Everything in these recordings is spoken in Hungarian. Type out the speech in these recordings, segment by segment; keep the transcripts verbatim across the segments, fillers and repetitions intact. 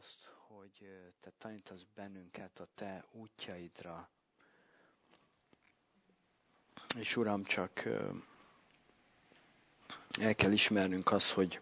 azt, hogy te tanítasz bennünket a te útjaidra. És Uram, csak el kell ismernünk azt, hogy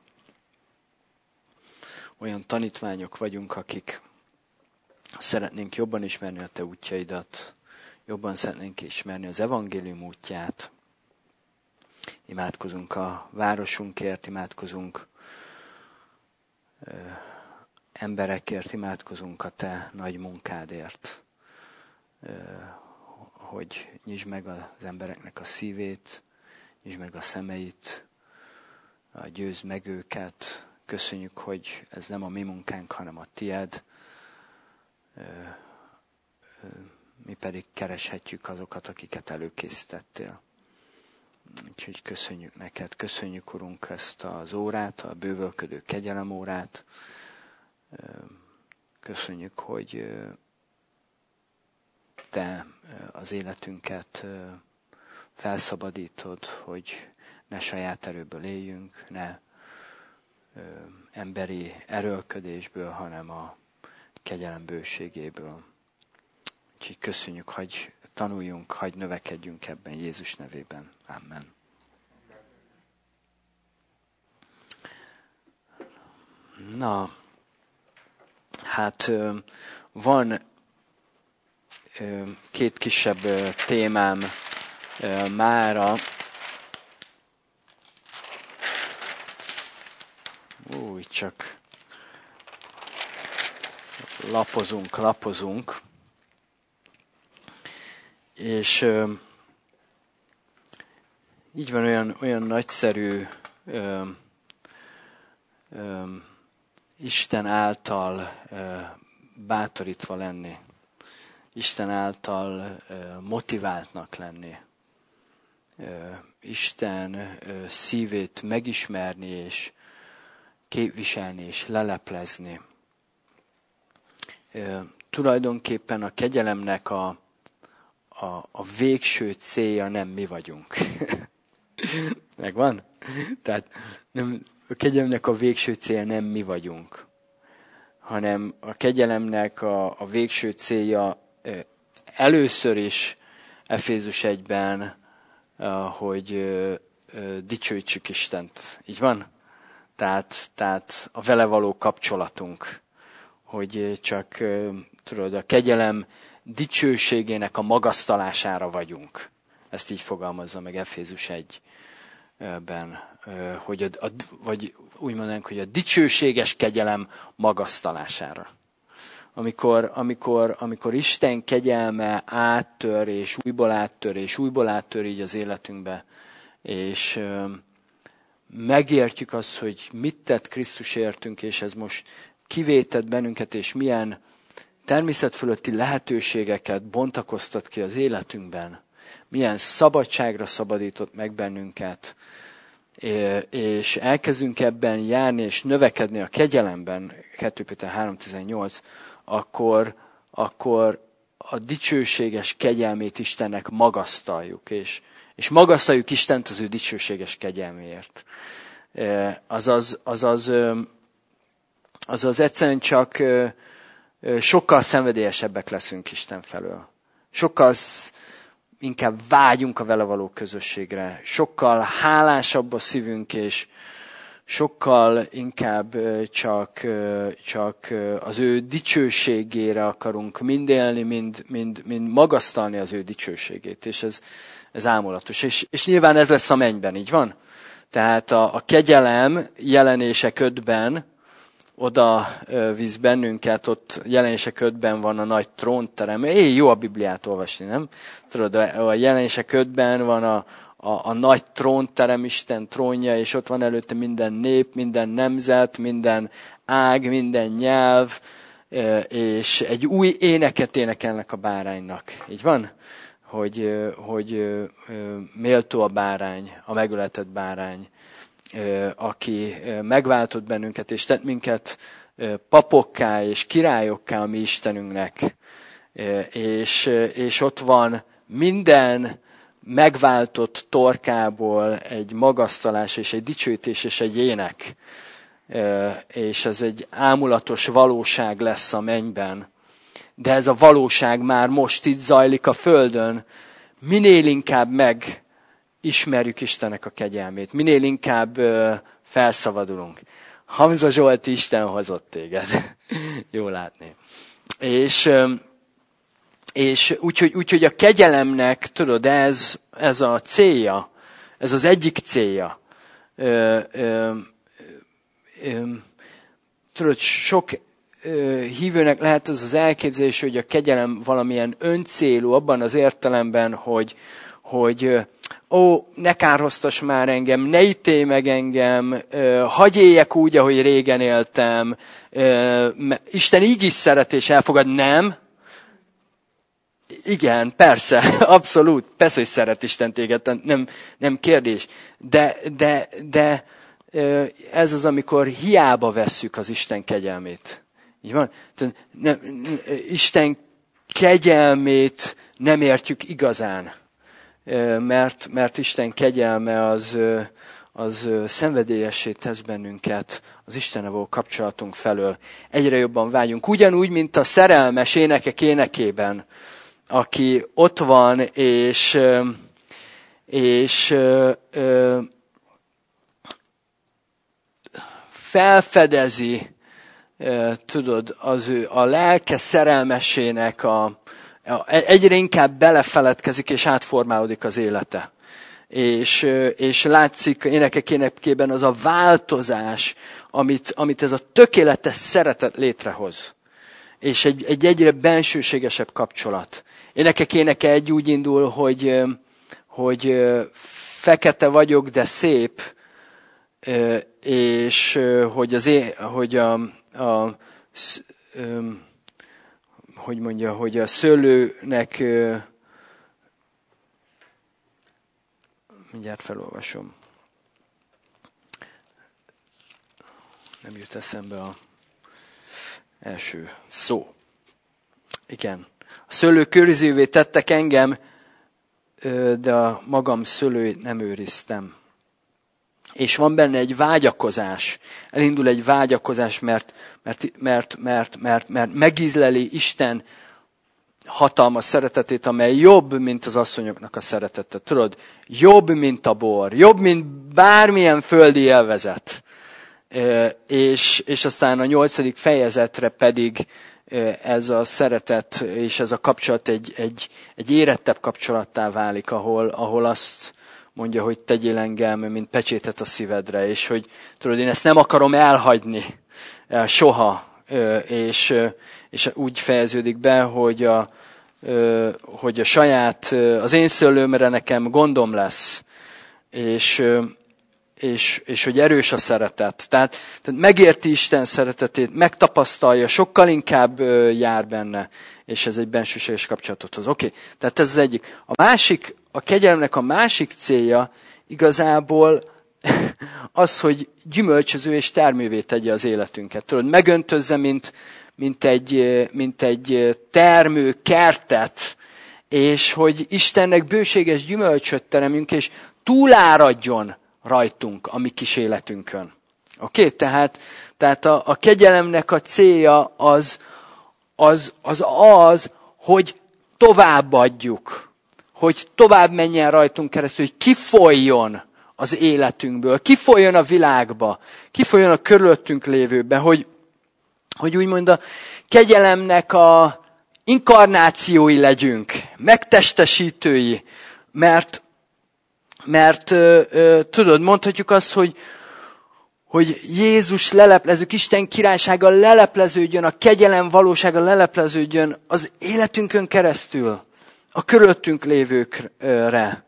olyan tanítványok vagyunk, akik szeretnénk jobban ismerni a te útjaidat, jobban szeretnénk ismerni az evangélium útját. Imádkozunk a városunkért, imádkozunk ö, emberekért, imádkozunk a te nagy munkádért, ö, hogy nyisd meg az embereknek a szívét, nyisd meg a szemeit, győzd meg őket. Köszönjük, hogy ez nem a mi munkánk, hanem a tied. Ö, ö, mi pedig kereshetjük azokat, akiket előkészítettél. Úgyhogy köszönjük neked, köszönjük, Urunk, ezt az órát, a bővölködő kegyelem órát. Köszönjük, hogy te az életünket felszabadítod, hogy ne saját erőből éljünk, ne emberi erőlködésből, hanem a kegyelem bőségéből. Úgyhogy köszönjük, hogy tanuljunk, hagy növekedjünk ebben Jézus nevében. Amen. Na, hát van két kisebb témám mára. Úgy csak lapozunk, lapozunk. És ö, így van olyan, olyan nagyszerű ö, ö, Isten által ö, bátorítva lenni, Isten által ö, motiváltnak lenni, ö, Isten ö, szívét megismerni és képviselni és leleplezni. Ö, tulajdonképpen a kegyelemnek a A, a végső célja nem mi vagyunk. Megvan? Tehát nem, a kegyelemnek a végső célja nem mi vagyunk, hanem a kegyelemnek a, a végső célja először is Efézus egyben, hogy dicsőítsük Istent. Így van? Tehát, tehát a vele való kapcsolatunk, hogy csak tudod, a kegyelem dicsőségének a magasztalására vagyunk. Ezt így fogalmazza meg Efézus egyben, hogy a, a, vagy úgy mondanánk, hogy a dicsőséges kegyelem magasztalására. Amikor, amikor, amikor Isten kegyelme áttör, és újból áttör, és újból áttör így az életünkbe, és megértjük azt, hogy mit tett Krisztus értünk, és ez most kivétett bennünket, és milyen természet fölötti lehetőségeket bontakoztat ki az életünkben, milyen szabadságra szabadított meg bennünket, és elkezdünk ebben járni és növekedni a kegyelemben, kettő Péter három tizennyolc, akkor, akkor a dicsőséges kegyelmét Istennek magasztaljuk, és, és magasztaljuk Istent az ő dicsőséges kegyelméért. Azaz, azaz, azaz egyszerűen csak sokkal szenvedélyesebbek leszünk Isten felől. Sokkal inkább vágyunk a vele való közösségre. Sokkal hálásabb a szívünk, és sokkal inkább csak, csak az ő dicsőségére akarunk mind élni, mind, mind, mind magasztalni az ő dicsőségét. És ez, ez ámulatos. És, és nyilván ez lesz a mennyben, így van? Tehát a, a kegyelem Jelenések ötben oda visz bennünket, ott Jelenések ötben van a nagy trónterem. É, jó a Bibliát olvasni, nem? Tudod, a Jelenések ötben van a, a, a nagy trónterem, Isten trónja, és ott van előtte minden nép, minden nemzet, minden ág, minden nyelv, és egy új éneket énekelnek a báránynak. Így van? Hogy, hogy méltó a bárány, a megöletett bárány, aki megváltott bennünket, és tett minket papokká és királyokká a mi Istenünknek. És, és ott van minden megváltott torkából egy magasztalás és egy dicsőítés és egy ének. és ez egy ámulatos valóság lesz a mennyben. De ez a valóság már most itt zajlik a földön. Minél inkább megismerjük Istennek a kegyelmét, minél inkább felszabadulunk. Hamza Zsolti, Isten hozott téged. Jó látni. És, és úgyhogy, úgyhogy a kegyelemnek, tudod, ez, ez a célja, ez az egyik célja. Ö, ö, ö, tudod, sok ö, hívőnek lehet az az elképzelés, hogy a kegyelem valamilyen öncélú, abban az értelemben, hogy, hogy ó, ne kárhoztass már engem, ne ítélj meg engem, hagyj éljek úgy, ahogy régen éltem, Isten így is szeret és elfogad. Nem? Igen, persze, abszolút, persze, hogy szeret Isten téged, nem, nem kérdés. De, de, de ez az, amikor hiába vesszük az Isten kegyelmét. Így van? Nem, Isten kegyelmét nem értjük igazán. Mert, mert Isten kegyelme az, az szenvedélyessé tesz bennünket az Istennel való kapcsolatunk felől. Egyre jobban vágyunk. Ugyanúgy, mint a szerelmes énekek énekében, aki ott van, és, és felfedezi, tudod, az ő, a lelke szerelmesének a egyre inkább belefeledkezik, és átformálódik az élete. És, és látszik énekek énekében az a változás, amit, amit ez a tökéletes szeretet létrehoz. És egy, egy egyre bensőségesebb kapcsolat. Énekek éneke egy úgy indul, hogy, hogy fekete vagyok, de szép, és hogy, az é, hogy a, a hogy mondja, hogy a szőlőnek, mindjárt felolvasom, nem jut eszembe az első szó. Igen. A szőlő körzővé tettek engem, de a magam szőlőjét nem őriztem. És van benne egy vágyakozás. Elindul egy vágyakozás, mert, mert, mert, mert, mert, mert megízleli Isten hatalmas szeretetét, amely jobb, mint az asszonyoknak a szeretete. Tudod, jobb, mint a bor, jobb, mint bármilyen földi élvezet. És, és aztán a nyolcadik fejezetre pedig ez a szeretet és ez a kapcsolat egy, egy, egy érettebb kapcsolattá válik, ahol, ahol azt mondja, hogy tegyél engem, mint pecsétet a szívedre, és hogy tudod, én ezt nem akarom elhagyni soha, és, és úgy fejeződik be, hogy a, hogy a saját, az én szőlőmre nekem gondom lesz, és, és, és hogy erős a szeretet. Tehát, tehát megérti Isten szeretetét, megtapasztalja, sokkal inkább jár benne, és ez egy bensőséges kapcsolatot hoz. Oké, okay. Tehát ez az egyik. A másik, a kegyelemnek a másik célja igazából az, hogy gyümölcsöző és termővé tegye az életünket. Tudod, megöntözze, mint, mint, egy, mint egy termő kertet, és hogy Istennek bőséges gyümölcsöt teremünk, és túláradjon rajtunk a mi kis életünkön. Oké? Okay? Tehát, tehát a, a kegyelemnek a célja az az, az az, hogy továbbadjuk, hogy tovább menjen rajtunk keresztül, hogy kifolyjon az életünkből, kifolyjon a világba, kifolyjon a körülöttünk lévőbe, hogy, hogy úgymond a kegyelemnek a inkarnációi legyünk, megtestesítői, mert, mert ö, ö, tudod, mondhatjuk azt, hogy hogy Jézus leleplezők, Isten királysága lelepleződjön, a kegyelem valósága lelepleződjön az életünkön keresztül, a körülöttünk lévőkre.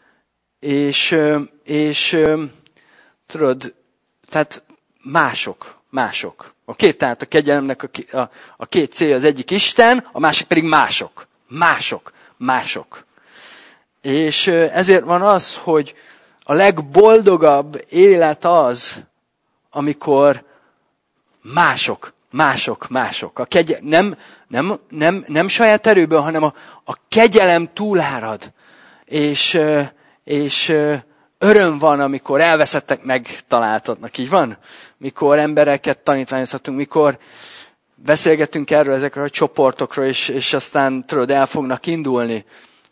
És, és tudod, tehát mások, mások. Oké? Okay? Tehát a kegyelemnek a, a, a két célja, az egyik Isten, a másik pedig mások. Mások, mások. És ezért van az, hogy a legboldogabb élet az, amikor mások, mások, mások. A kegye, nem, nem, nem, nem saját erőből, hanem a, a kegyelem túlárad. És, és Öröm van, amikor elveszettek megtaláltatnak, így van? Mikor embereket tanítványozhatunk, mikor beszélgetünk erről, ezekről a csoportokról, és, és aztán tudod, el fognak indulni.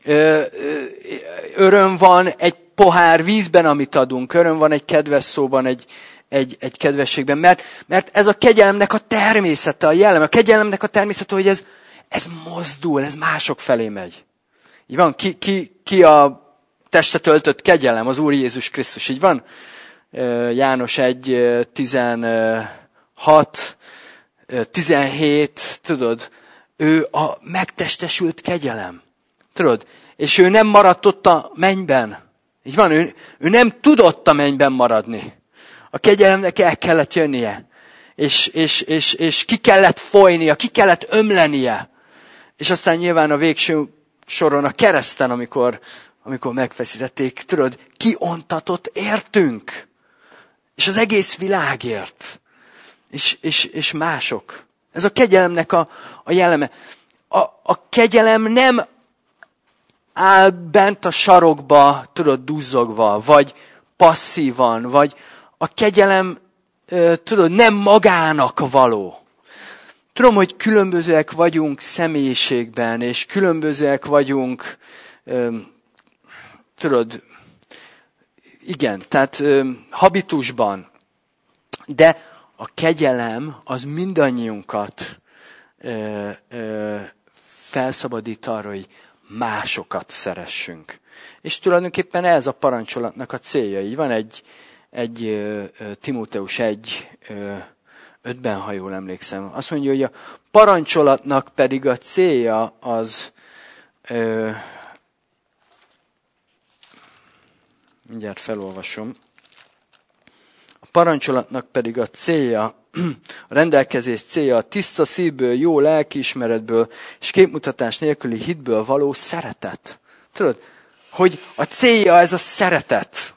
Öröm van egy pohár vízben, amit adunk. Öröm van egy kedves szóban, egy, egy, egy kedvességben. Mert, mert ez a kegyelemnek a természete, a jellem. A kegyelemnek a természete, hogy ez, ez mozdul, ez mások felé megy. Így van? Ki, ki, ki a testet öltött kegyelem? Az Úr Jézus Krisztus. Így van? János egy tizenhat, tizenhét, tudod, ő a megtestesült kegyelem. Tudod? És ő nem maradt ott a mennyben. Így van? Ő, ő nem tudott a mennyben maradni. A kegyelemnek el kellett jönnie. És, és, és, és ki kellett folynia, ki kellett ömlenie. És aztán nyilván a végső soron a kereszten, amikor, amikor megfeszítették, tudod, kiontatott értünk. És az egész világért. És, és, és mások. Ez a kegyelemnek a, a jelleme. A, a kegyelem nem áll bent a sarokba, tudod, duzzogva, vagy passzívan, vagy a kegyelem, tudod, nem magának való. Tudom, hogy különbözőek vagyunk személyiségben, és különbözőek vagyunk, tudod, igen, tehát habitusban, de a kegyelem az mindannyiunkat ö, ö, felszabadít arra, hogy másokat szeressünk. És tulajdonképpen ez a parancsolatnak a célja. Így van egy, egy ö, Timóteus egy ö, ötben, ha jól emlékszem. Azt mondja, hogy a parancsolatnak pedig a célja az, ö, mindjárt felolvasom, a parancsolatnak pedig a célja, a rendelkezés célja a tiszta szívből, jó lelkiismeretből és képmutatás nélküli hitből való szeretet. Tudod, hogy a célja ez a szeretet.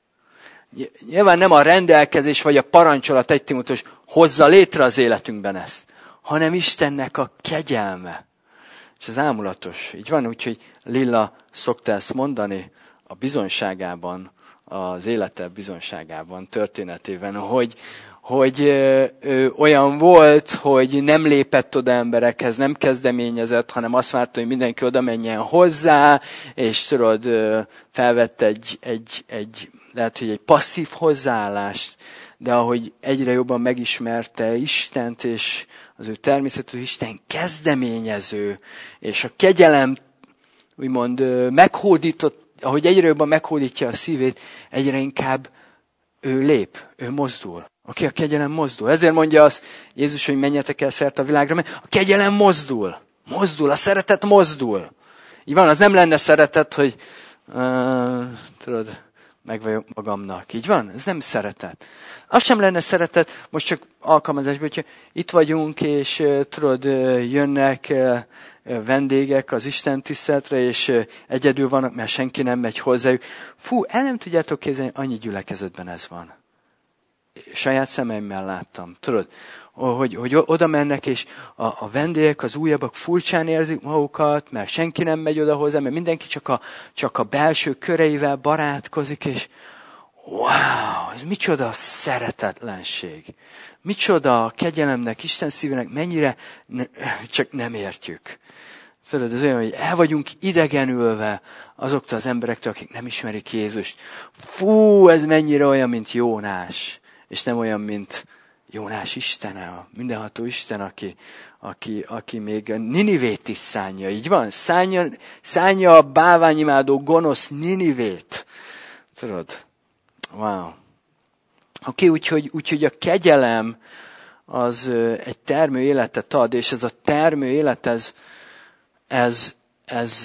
Nyilván nem a rendelkezés vagy a parancsolat egy Timóteus hozza létre az életünkben ezt, hanem Istennek a kegyelme. És ez ámulatos. Így van, úgyhogy Lilla szokta ezt mondani a bizonyságában, az élete bizonyságában, történetében, hogy, hogy ö, ö, olyan volt, hogy nem lépett oda emberekhez, nem kezdeményezett, hanem azt várta, hogy mindenki oda menjen hozzá, és tudod, ö, felvett egy, egy, egy, lehet, hogy egy passzív hozzáállást, de ahogy egyre jobban megismerte Istent, és az ő természetű Isten kezdeményező, és a kegyelem úgymond ö, meghódított, ahogy egyre jobban meghódítja a szívét, egyre inkább ő lép, ő mozdul. Aki a kegyelem mozdul. Ezért mondja azt Jézus, hogy menjetek el szerte a világra, mert a kegyelem mozdul. Mozdul, a szeretet mozdul. Így van, az nem lenne szeretet, hogy uh, tudod, meg vagyok magamnak. Így van? Ez nem szeretet. Az sem lenne szeretet, most csak alkalmazásban, hogyha itt vagyunk, és uh, tudod, uh, jönnek uh, vendégek az Isten tiszteletre, és egyedül vannak, mert senki nem megy hozzájuk. Fú, el nem tudjátok képzelni, annyi gyülekezetben ez van. Saját szemeimmel láttam. Tudod, hogy, hogy oda mennek, és a, a vendégek, az újabbak furcsán érzik magukat, mert senki nem megy oda hozzá, mert mindenki csak a, csak a belső köreivel barátkozik, és wow, ez micsoda szeretetlenség. Micsoda a kegyelemnek, Isten szívének, mennyire ne, csak nem értjük. Szóval ez olyan, hogy el vagyunk idegenülve azoktól az emberektől, akik nem ismerik Jézust. Fú, ez mennyire olyan, mint Jónás. És nem olyan, mint Jónás Istene, a mindenható Isten, aki, aki, aki még a Ninivét is szánja. Így van? Szánja, szánja a bálványimádó gonosz Ninivét. Tudod? Wow. Oké, okay, úgyhogy, úgyhogy a kegyelem az egy termő életet ad, és ez a termő élet, ez, ez, ez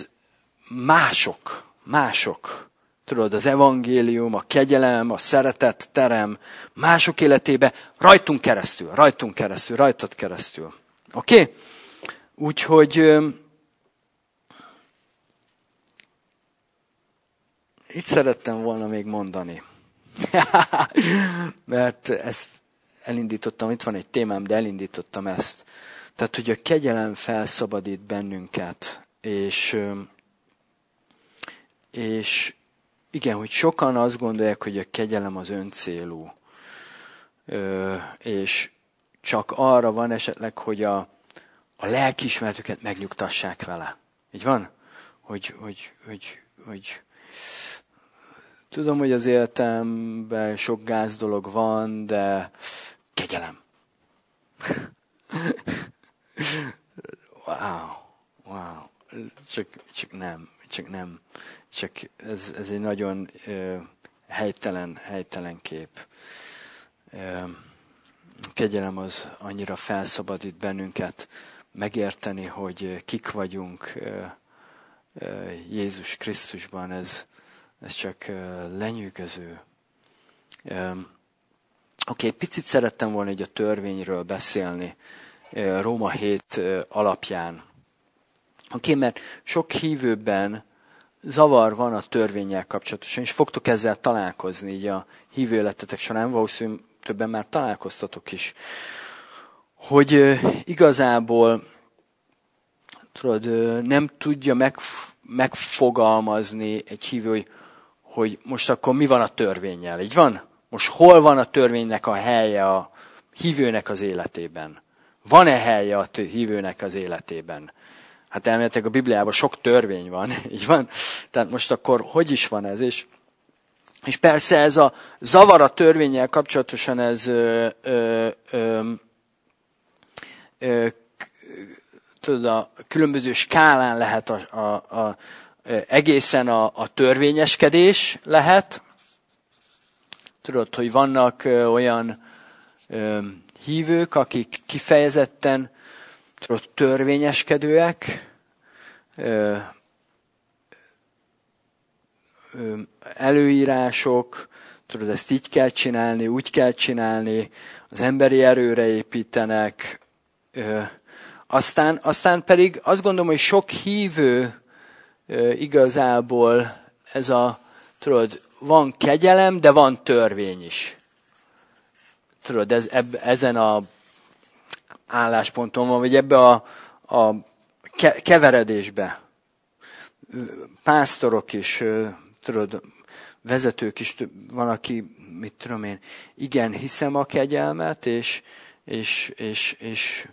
mások, mások. Tudod, az evangélium, a kegyelem, a szeretet terem mások életébe rajtunk keresztül, rajtunk keresztül, rajtad keresztül. Oké? Okay? Úgyhogy itt szerettem volna még mondani. Mert ezt elindítottam, itt van egy témám, de elindítottam ezt. Tehát, hogy a kegyelem felszabadít bennünket, és, és igen, hogy sokan azt gondolják, hogy a kegyelem az öncélú, ö, és csak arra van esetleg, hogy a, a lelkiismeretüket megnyugtassák vele. Így van? Hogy, hogy, hogy, hogy tudom, hogy az életemben sok gáz dolog van, de kegyelem. Wow, wow. Csak, csak nem, csak nem. Csak ez, ez egy nagyon uh, helytelen, helytelen kép. Uh, kegyelem az annyira felszabadít bennünket megérteni, hogy kik vagyunk uh, uh, Jézus Krisztusban. Ez, ez csak uh, lenyűgöző. Um, Oké, okay, picit szerettem volna egy a törvényről beszélni, uh, Róma hét uh, alapján. Oké, okay, mert sok hívőben zavar van a törvénnyel kapcsolatosan, és fogtok ezzel találkozni így a hívő életetek során, valószínűleg többen már találkoztatok is, hogy uh, igazából tudod, uh, nem tudja meg, megfogalmazni egy hívő, hogy, hogy most akkor mi van a törvénnyel, így van? Most hol van a törvénynek a helye a hívőnek az életében? Van-e helye a hívőnek az életében? Hát elméletileg a Bibliában sok törvény van, így van? Tehát most akkor hogy is van ez? És, és persze ez a zavar a törvénnyel kapcsolatosan, ez ö, ö, ö, ö, tudod, a különböző skálán lehet a, a, a, egészen a, a törvényeskedés lehet. Tudod, hogy vannak ö, olyan ö, hívők, akik kifejezetten tudod, törvényeskedőek, ö, ö, előírások, tudod, ezt így kell csinálni, úgy kell csinálni, az emberi erőre építenek. Ö, aztán, aztán pedig azt gondolom, hogy sok hívő ö, igazából ez a, tudod, van kegyelem, de van törvény is. Tudod, ez, eb, ezen a állásponton van, vagy ebbe a, a keveredésbe. Pásztorok is, tudod, vezetők is, van, aki, mit tudom én, igen, hiszem a kegyelmet, és, és, és, és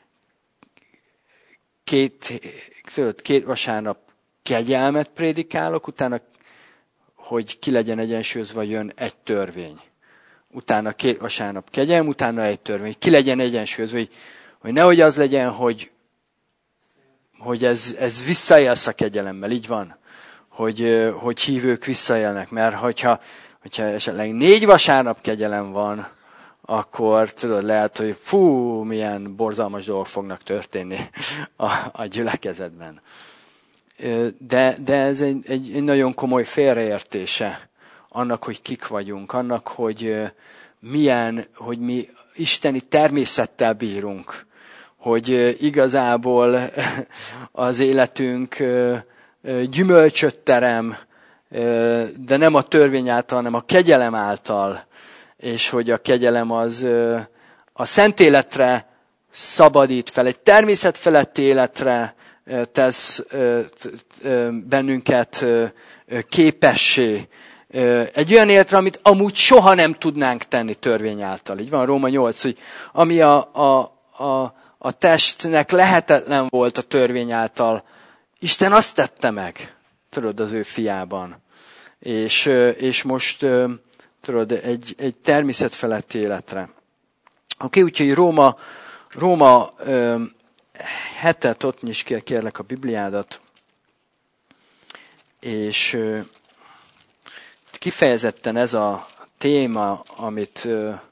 két, tudod, két vasárnap kegyelmet prédikálok, utána, hogy ki legyen egyensúlyozva, jön egy törvény. Utána két vasárnap kegyelm, utána egy törvény. Ki legyen egyensúlyozva, hogy, hogy nehogy az legyen, hogy, hogy ez, ez visszaélsz a kegyelemmel, így van. Hogy, hogy hívők visszaélnek, mert hogyha, hogyha esetleg négy vasárnap kegyelem van, akkor tudod, lehet, hogy fú, milyen borzalmas dolgok fognak történni a, a gyülekezetben. De, de ez egy, egy, egy nagyon komoly félreértése annak, hogy kik vagyunk, annak, hogy milyen, hogy mi isteni természettel bírunk, hogy igazából az életünk gyümölcsöt terem, de nem a törvény által, hanem a kegyelem által, és hogy a kegyelem az a szent életre szabadít fel, egy természet feletti életre tesz bennünket képessé. Egy olyan életre, amit amúgy soha nem tudnánk tenni törvény által. Így van Róma nyolc, hogy ami a, a, a, a testnek lehetetlen volt a törvény által, Isten azt tette meg, tudod, az ő fiában. És, és most, tudod, egy, egy természet feletti életre. Oké, okay, úgyhogy Róma, Róma hetet, ott nyisd ki, kérlek, a Bibliádat, és kifejezetten ez a téma, amit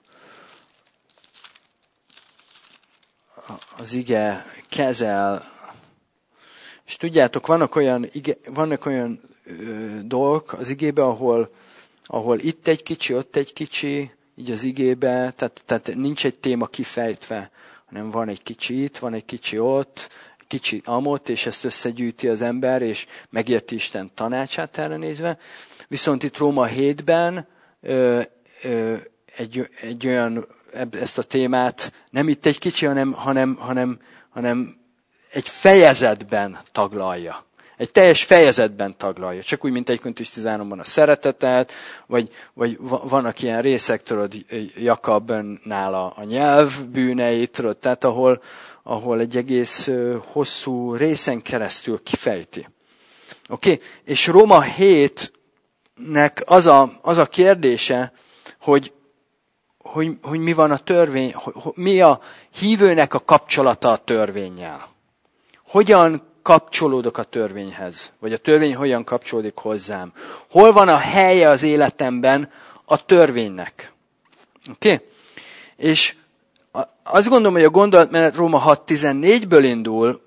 az ige kezel, és tudjátok, vannak olyan, ige, vannak olyan ö, dolgok az igében, ahol, ahol itt egy kicsi, ott egy kicsi, így az igébe, tehát, tehát nincs egy téma kifejtve, hanem van egy kicsi itt, van egy kicsi ott, kicsi amott, és ezt összegyűjti az ember, és megérti Isten tanácsát erre nézve. Viszont itt Róma hétben ö, ö, egy, egy olyan, ezt a témát nem itt egy kicsi, hanem, hanem, hanem, hanem egy fejezetben taglalja. egy teljes fejezetben taglalja. Csak úgy, mint egy Korintus tizenháromban a szeretetet, vagy, vagy vannak ilyen részek, tudod, Jakabnál a, a nyelv bűneit, tudod, tehát ahol, ahol egy egész hosszú részen keresztül kifejti. Oké? Okay? És Róma hétnek az a, az a kérdése, hogy, hogy, hogy mi van a törvény, hogy, mi a hívőnek a kapcsolata a törvénnyel. Hogyan kapcsolódok a törvényhez? Vagy a törvény hogyan kapcsolódik hozzám? Hol van a helye az életemben a törvénynek? Oké? Okay? És azt gondolom, hogy a gondolatmenet Róma hat tizennégyből indul,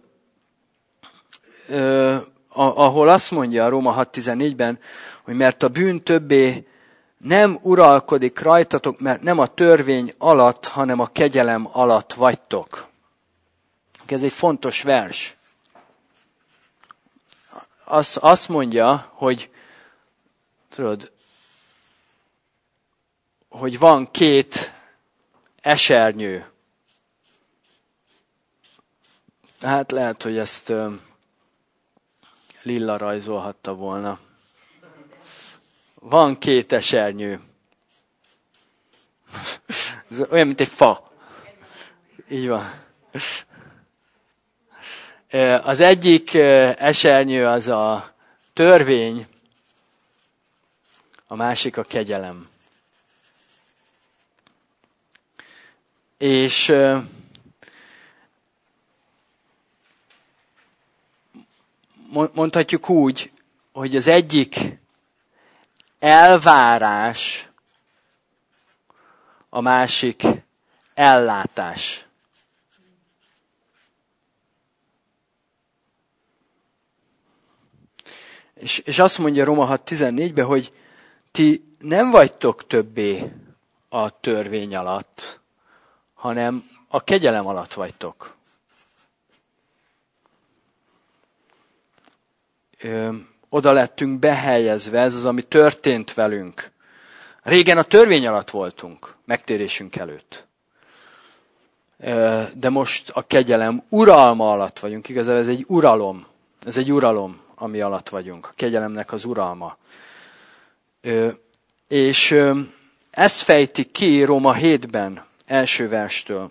ahol azt mondja a Róma hat tizennégyben, hogy mert a bűn többé nem uralkodik rajtatok, mert nem a törvény alatt, hanem a kegyelem alatt vagytok. Ez egy fontos vers. Azt, azt mondja, hogy tudod, hogy van két esernyő. Hát lehet, hogy ezt Lilla rajzolhatta volna. Van két esernyő. Ez olyan, mint egy fa. Így van. Az egyik esernyő az a törvény, a másik a kegyelem. És mondhatjuk úgy, hogy az egyik elvárás, a másik ellátás. És, és azt mondja Róma hat tizennégyben, hogy ti nem vagytok többé a törvény alatt, hanem a kegyelem alatt vagytok. Ö, oda lettünk behelyezve, ez az, ami történt velünk. Régen a törvény alatt voltunk, megtérésünk előtt. Ö, de most a kegyelem uralma alatt vagyunk. Igazából ez egy uralom. Ez egy uralom, ami alatt vagyunk. A kegyelemnek az uralma. Ö, és ö, ezt fejti ki Róma hétben, első verstől.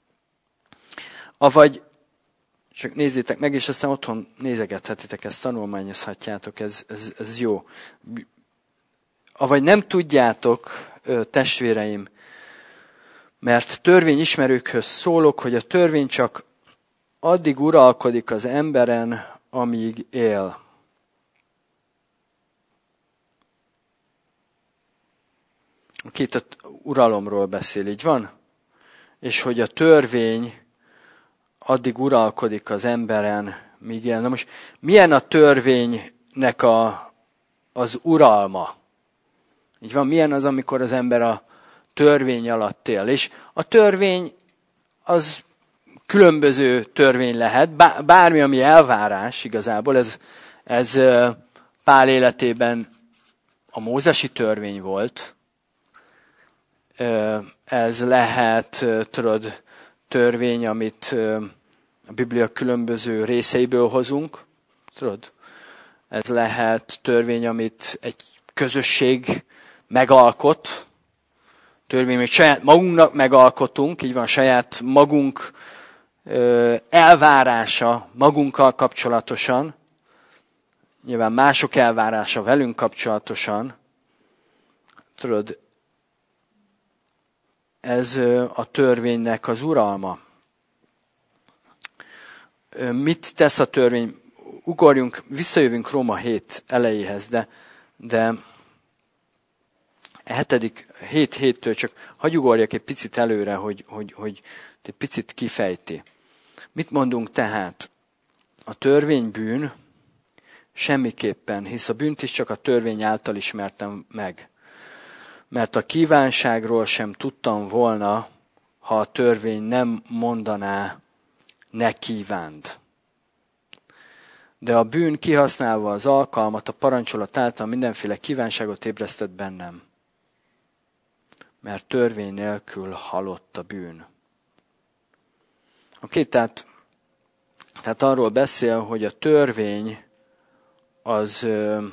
Avagy, csak nézzétek meg, és aztán otthon nézegethetitek ezt, tanulmányozhatjátok, ez, ez, ez jó. Avagy nem tudjátok, testvéreim, mert törvényismerőkhöz szólok, hogy a törvény csak addig uralkodik az emberen, amíg él. Itt a uralomról beszél, így van? És hogy a törvény addig uralkodik az emberen, míg él. Na most milyen a törvénynek a, az uralma? Így van, milyen az, amikor az ember a törvény alatt él? És a törvény az különböző törvény lehet, bármi, ami elvárás igazából, ez, ez Pál életében a mózesi törvény volt. Ez lehet, tudod, törvény, amit a Biblia különböző részeiből hozunk. Tudod? Ez lehet törvény, amit egy közösség megalkot. Törvény, amit saját magunknak megalkotunk, így van, saját magunk elvárása magunkkal kapcsolatosan. Nyilván mások elvárása velünk kapcsolatosan. Tudod, ez a törvénynek az uralma. Mit tesz a törvény? Ugorjunk, visszajövünk Róma hét elejéhez, de, de a hetedik, hét héttől csak hagyj ugorjak egy picit előre, hogy, hogy, hogy egy picit kifejti. Mit mondunk tehát? A törvény bűn? Semmiképpen, hisz a bűnt is csak a törvény által ismertem meg. Mert a kívánságról sem tudtam volna, ha a törvény nem mondaná, ne kívánd. De a bűn kihasználva az alkalmat, a parancsolat által mindenféle kívánságot ébresztett bennem. Mert törvény nélkül halott a bűn. Oké, tehát, tehát arról beszél, hogy a törvény az ö,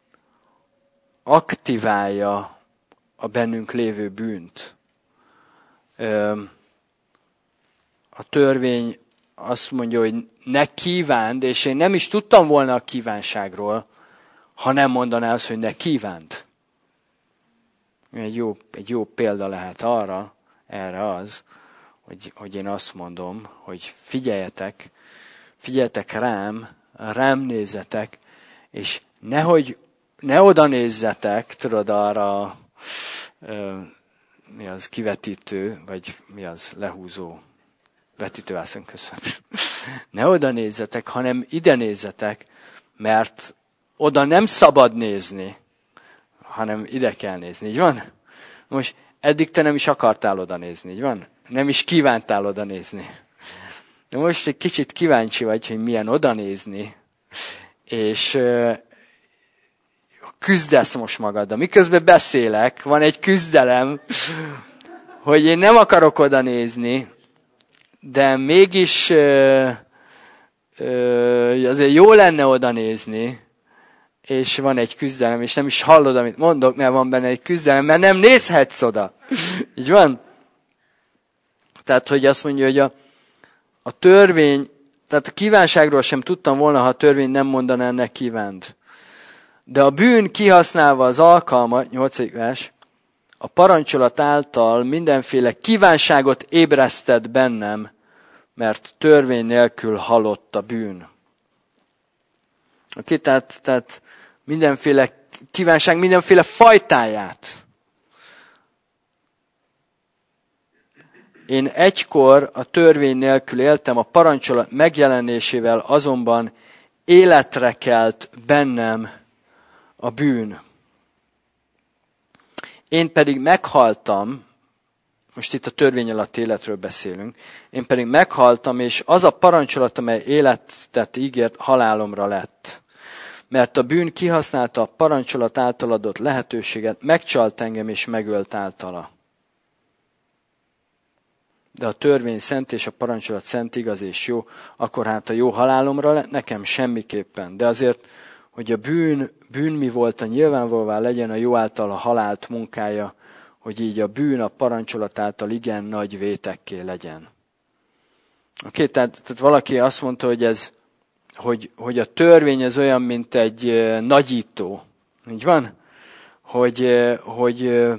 aktiválja a bennünk lévő bűnt. Ö, a törvény azt mondja, hogy ne kívánd, és én nem is tudtam volna a kívánságról, ha nem mondaná azt, hogy ne kívánd. Egy jó, egy jó példa lehet arra, erre az, hogy, hogy én azt mondom, hogy figyeljetek, figyeljetek rám, rám nézzetek, és nehogy, ne oda nézzetek, tudod, arra, ö, mi az, kivetítő, vagy mi az, lehúzó, vetítővászon, köszönöm. Ne oda nézzetek, hanem ide nézzetek, mert oda nem szabad nézni, hanem ide kell nézni, így van? Most eddig te nem is akartál oda nézni, így van? Nem is kívántál oda nézni. De most egy kicsit kíváncsi vagy, hogy milyen oda nézni, és uh, küzdesz most magaddal. Miközben beszélek, van egy küzdelem, hogy én nem akarok oda nézni, de mégis uh, uh, azért jó lenne oda nézni, és van egy küzdelem, és nem is hallod, amit mondok, mert van benne egy küzdelem, mert nem nézhetsz oda. Így van? Tehát, hogy azt mondja, hogy a, a törvény, tehát a kívánságról sem tudtam volna, ha a törvény nem mondaná, ennek kívánt. De a bűn kihasználva az alkalmat, nyolcadik vers, a parancsolat által mindenféle kívánságot ébresztett bennem, mert törvény nélkül halott a bűn. Oké, tehát, tehát mindenféle kívánság, mindenféle fajtáját. Én egykor a törvény nélkül éltem, a parancsolat megjelenésével azonban életre kelt bennem a bűn. Én pedig meghaltam, most itt a törvény alatt életről beszélünk, én pedig meghaltam, és az a parancsolat, amely életet ígért, halálomra lett. Mert a bűn kihasználta a parancsolat által adott lehetőséget, megcsalt engem és megölt általa. De a törvény szent és a parancsolat szent, igaz és jó, akkor hát a jó halálomra lett, nekem semmiképpen. De azért, hogy a bűn, bűn mi volt, a nyilvánvalóvá legyen a jó által a halált munkája, hogy így a bűn a parancsolat által igen nagy vétekké legyen. Oké, tehát, tehát valaki azt mondta, hogy ez, hogy, hogy a törvény ez olyan, mint egy uh, nagyító. Így van? Hogy, uh, hogy uh,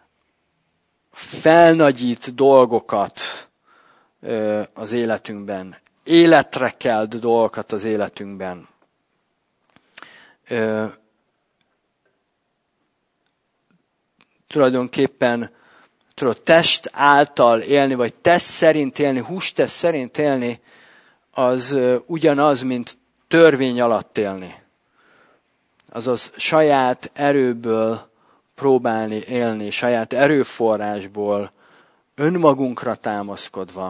felnagyít dolgokat uh, az életünkben. Életre kelt dolgokat az életünkben. Uh, tulajdonképpen tudod, test által élni, vagy test szerint élni, hústest szerint élni, az uh, ugyanaz, mint törvény alatt élni. Azaz saját erőből próbálni élni, saját erőforrásból, önmagunkra támaszkodva.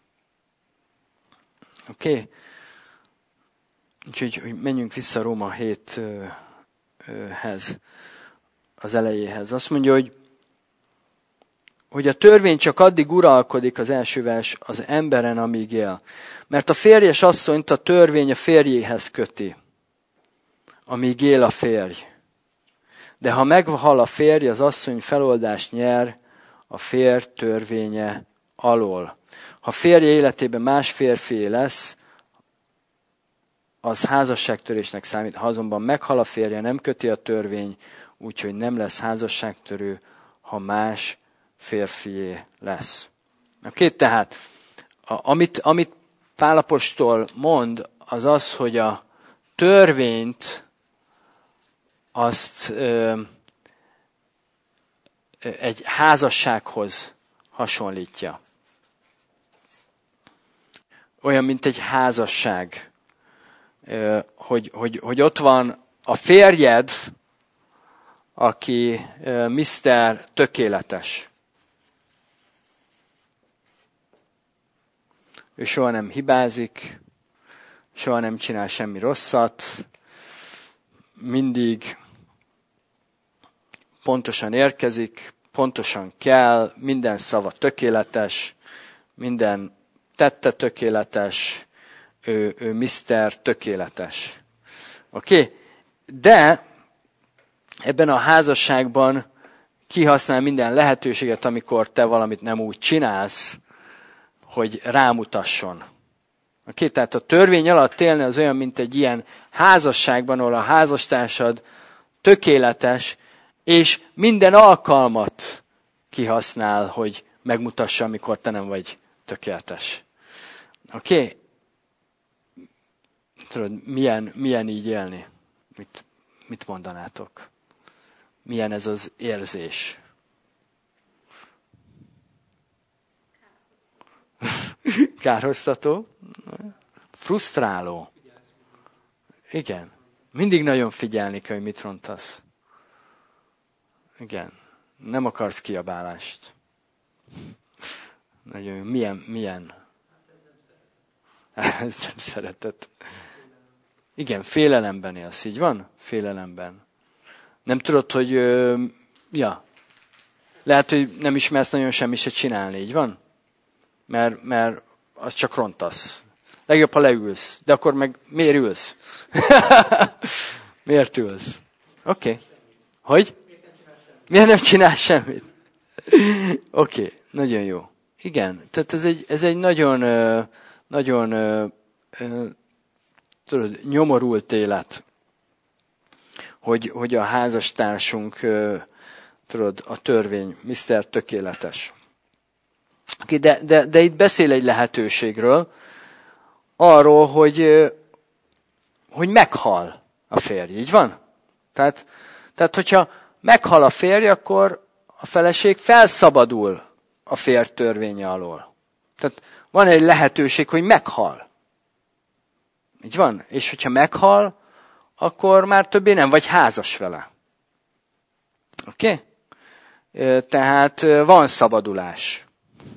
Oké? Okay? Úgyhogy hogy menjünk vissza Róma héthez, az elejéhez. Azt mondja, hogy hogy a törvény csak addig uralkodik, az első vers, az emberen, amíg él. Mert a férjes asszonyt a törvény a férjéhez köti, amíg él a férj. De ha meghal a férj, az asszony feloldást nyer a férj törvénye alól. Ha férje életében más férfié lesz, az házasságtörésnek számít. Ha azonban meghal a férje, nem köti a törvény, úgyhogy nem lesz házasságtörő, ha más férfié lesz. Oké, tehát a, amit, amit Pál apostol mond, az az, hogy a törvényt azt ö, egy házassághoz hasonlítja. Olyan, mint egy házasság. Ö, hogy, hogy, hogy ott van a férjed, aki ö, miszter Tökéletes. Ő soha nem hibázik, soha nem csinál semmi rosszat, mindig pontosan érkezik, pontosan kell, minden szava tökéletes, minden tette tökéletes, ő, ő miszter Tökéletes. Oké? Okay? De ebben a házasságban kihasznál minden lehetőséget, amikor te valamit nem úgy csinálsz, hogy rámutasson. Oké, tehát a törvény alatt élni az olyan, mint egy ilyen házasságban, ahol a házastársad tökéletes, és minden alkalmat kihasznál, hogy megmutassa, amikor te nem vagy tökéletes. Oké? Tudod, milyen, milyen így élni? Mit, mit mondanátok? Milyen ez az érzés? Kárhoztató? Frusztráló? Igen. Mindig nagyon figyelni kell, hogy mit rontasz. Igen. Nem akarsz kiabálást. Nagyon jó. Milyen? Milyen? Ez nem szeretet. Igen, félelemben élsz, így van? Félelemben. Nem tudod, hogy... Ö, ja. Lehet, hogy nem ismersz nagyon semmi se csinálni, így van? Mert, mert az csak rontasz. Legjobb, ha leülsz. De akkor meg miért ülsz? Miért ülsz? Oké. Okay. Hogy? Miért nem csinál semmit? Oké, okay. Nagyon jó. Igen, tehát ez egy, ez egy nagyon, nagyon tudod, nyomorult élet, hogy, hogy a házastársunk, tudod, a törvény, miszter Tökéletes. Okay, de, de, de itt beszél egy lehetőségről, arról, hogy, hogy meghal a férj, így van? Tehát, tehát, hogyha meghal a férj, akkor a feleség felszabadul a férj törvénye alól. Tehát van egy lehetőség, hogy meghal. Így van? És hogyha meghal, akkor már többé nem vagy házas vele. Oké? Okay? Tehát van szabadulás.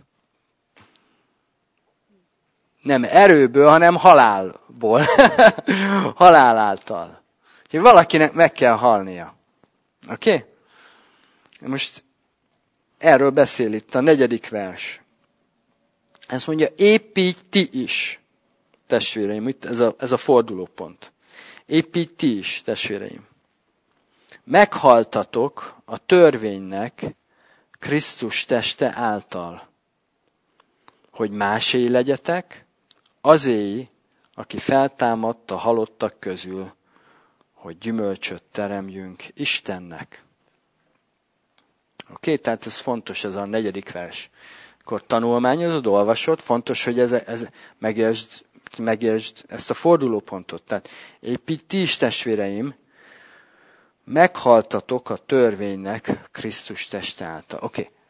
Nem erőből, hanem halálból. Halál által. Úgyhogy valakinek meg kell halnia. Oké? Okay? Most erről beszél itt a negyedik vers. Ezt mondja, épp így ti is, testvéreim, itt ez a, ez a fordulópont. Épp így ti is, testvéreim. Meghaltatok a törvénynek Krisztus teste által, hogy másé legyetek, azé, aki feltámadt a halottak közül, hogy gyümölcsöt teremjünk Istennek. Oké, okay, tehát ez fontos, ez a negyedik vers. Akkor tanulmányozod, olvasod, fontos, hogy ez, ez megértsd, megértsd ezt a fordulópontot. Tehát épp így ti is, testvéreim, meghaltatok a törvénynek Krisztus teste által. Oké. Okay.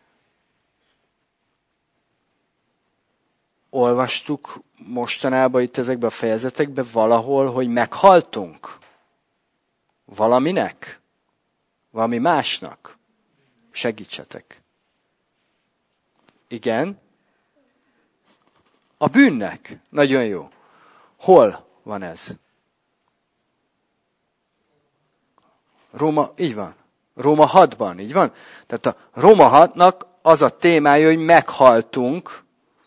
Olvastuk mostanában itt ezekben a fejezetekben valahol, hogy meghaltunk? Valaminek? Valami másnak? Segítsetek. Igen. A bűnnek. Nagyon jó. Hol van ez? Róma, így van. Róma hatban, így van? Tehát a Róma hatnak az a témája, hogy meghaltunk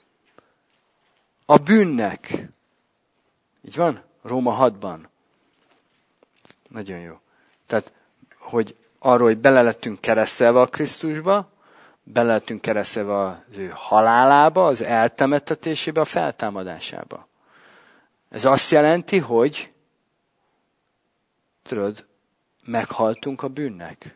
a bűnnek. Így van? Róma hatban. Nagyon jó. Tehát, hogy arról, hogy bele lettünk keresztelve a Krisztusba, bele lettünk keresztelve az ő halálába, az eltemettetésébe, a feltámadásába. Ez azt jelenti, hogy tudod, meghaltunk a bűnnek.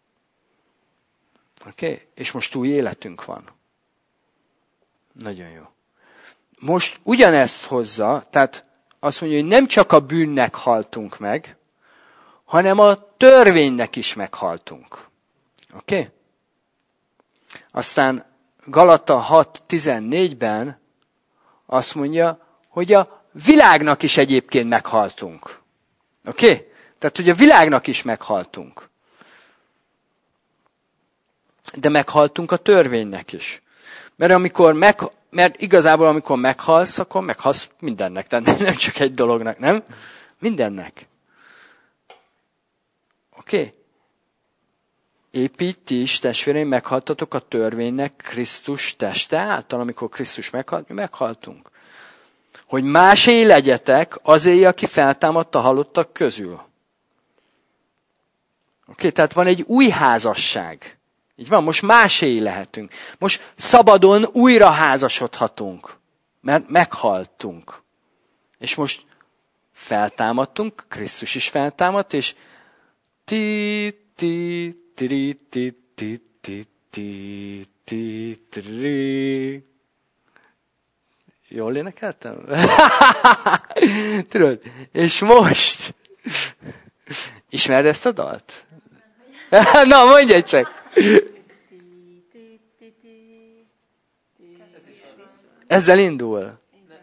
Oké? Okay? És most új életünk van. Nagyon jó. Most ugyanezt hozza, tehát azt mondja, hogy nem csak a bűnnek haltunk meg, hanem a törvénynek is meghaltunk. Oké? Okay? Aztán Galata hat tizennégyben azt mondja, hogy a világnak is egyébként meghaltunk. Oké? Okay? Tehát, hogy a világnak is meghaltunk. De meghaltunk a törvénynek is. Mert amikor meg, mert igazából amikor meghalsz, akkor meghalsz mindennek. Tehát nem csak egy dolognak, nem? Mindennek. Oké? Okay? Épp így ti is, testvéreim, meghaltatok a törvénynek Krisztus teste által, amikor Krisztus meghalt, mi meghaltunk. Hogy másé legyetek azé, aki feltámadt a halottak közül. Oké, tehát van egy új házasság. Így van, most máséi lehetünk. Most szabadon újra házasodhatunk, mert meghaltunk. És most feltámadtunk, Krisztus is feltámadt, és ti ti ti ti ti ti ti ti ti. Jól énekeltem? Tudod? És most ismered ezt a dalt? Na, mondj csak! Ezzel indul.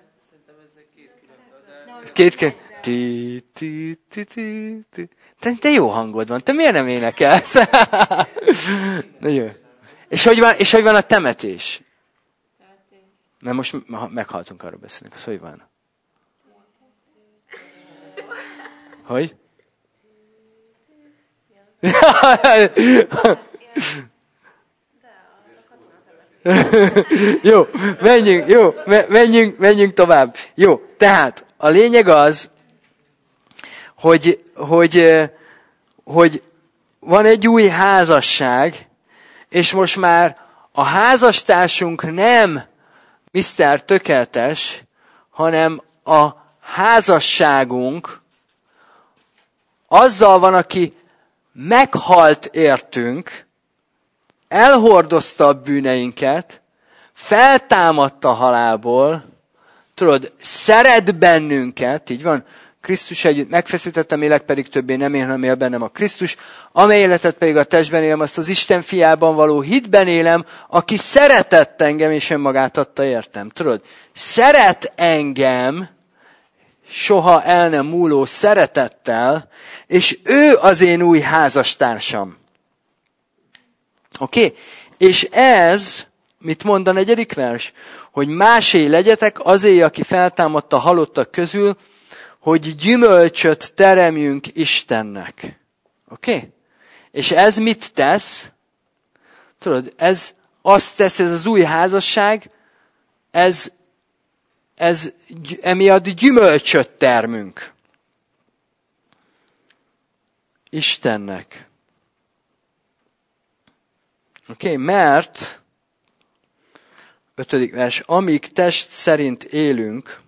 Két, két. Ti, ti, ti, ti, ti. Te, te jó hangod van, te miért nem énekelsz? Na jó. És hogy van, és hogy van a temetés? Mert most meghaltunk, arról beszélünk. Az hogy van? Hogy? Jó, menjünk, jó, menjünk, menjünk tovább. Jó, tehát a lényeg az, hogy, hogy, hogy van egy új házasság, és most már a házastársunk nem miszter Tökéletes, hanem a házasságunk azzal van, aki meghalt értünk, elhordozta a bűneinket, feltámadt a halálból, tudod, szeret bennünket, így van, Krisztus együtt megfeszítettem, élek pedig többé nem én, hanem él bennem a Krisztus, amely életet pedig a testben élem, azt az Isten fiában való hitben élem, aki szeretett engem, és önmagát adta értem. Tudod, szeret engem, soha el nem múló szeretettel, és ő az én új házastársam. Oké? Okay? És ez, mit mond a negyedik vers? Hogy másé legyetek azé, aki feltámadt a halottak közül, hogy gyümölcsöt teremjünk Istennek. Oké? Okay? És ez mit tesz? Tudod, ez azt tesz, ez az új házasság, ez, ez emiatt gyümölcsöt termünk Istennek. Oké, okay? Mert, ötödik vers, amíg test szerint élünk,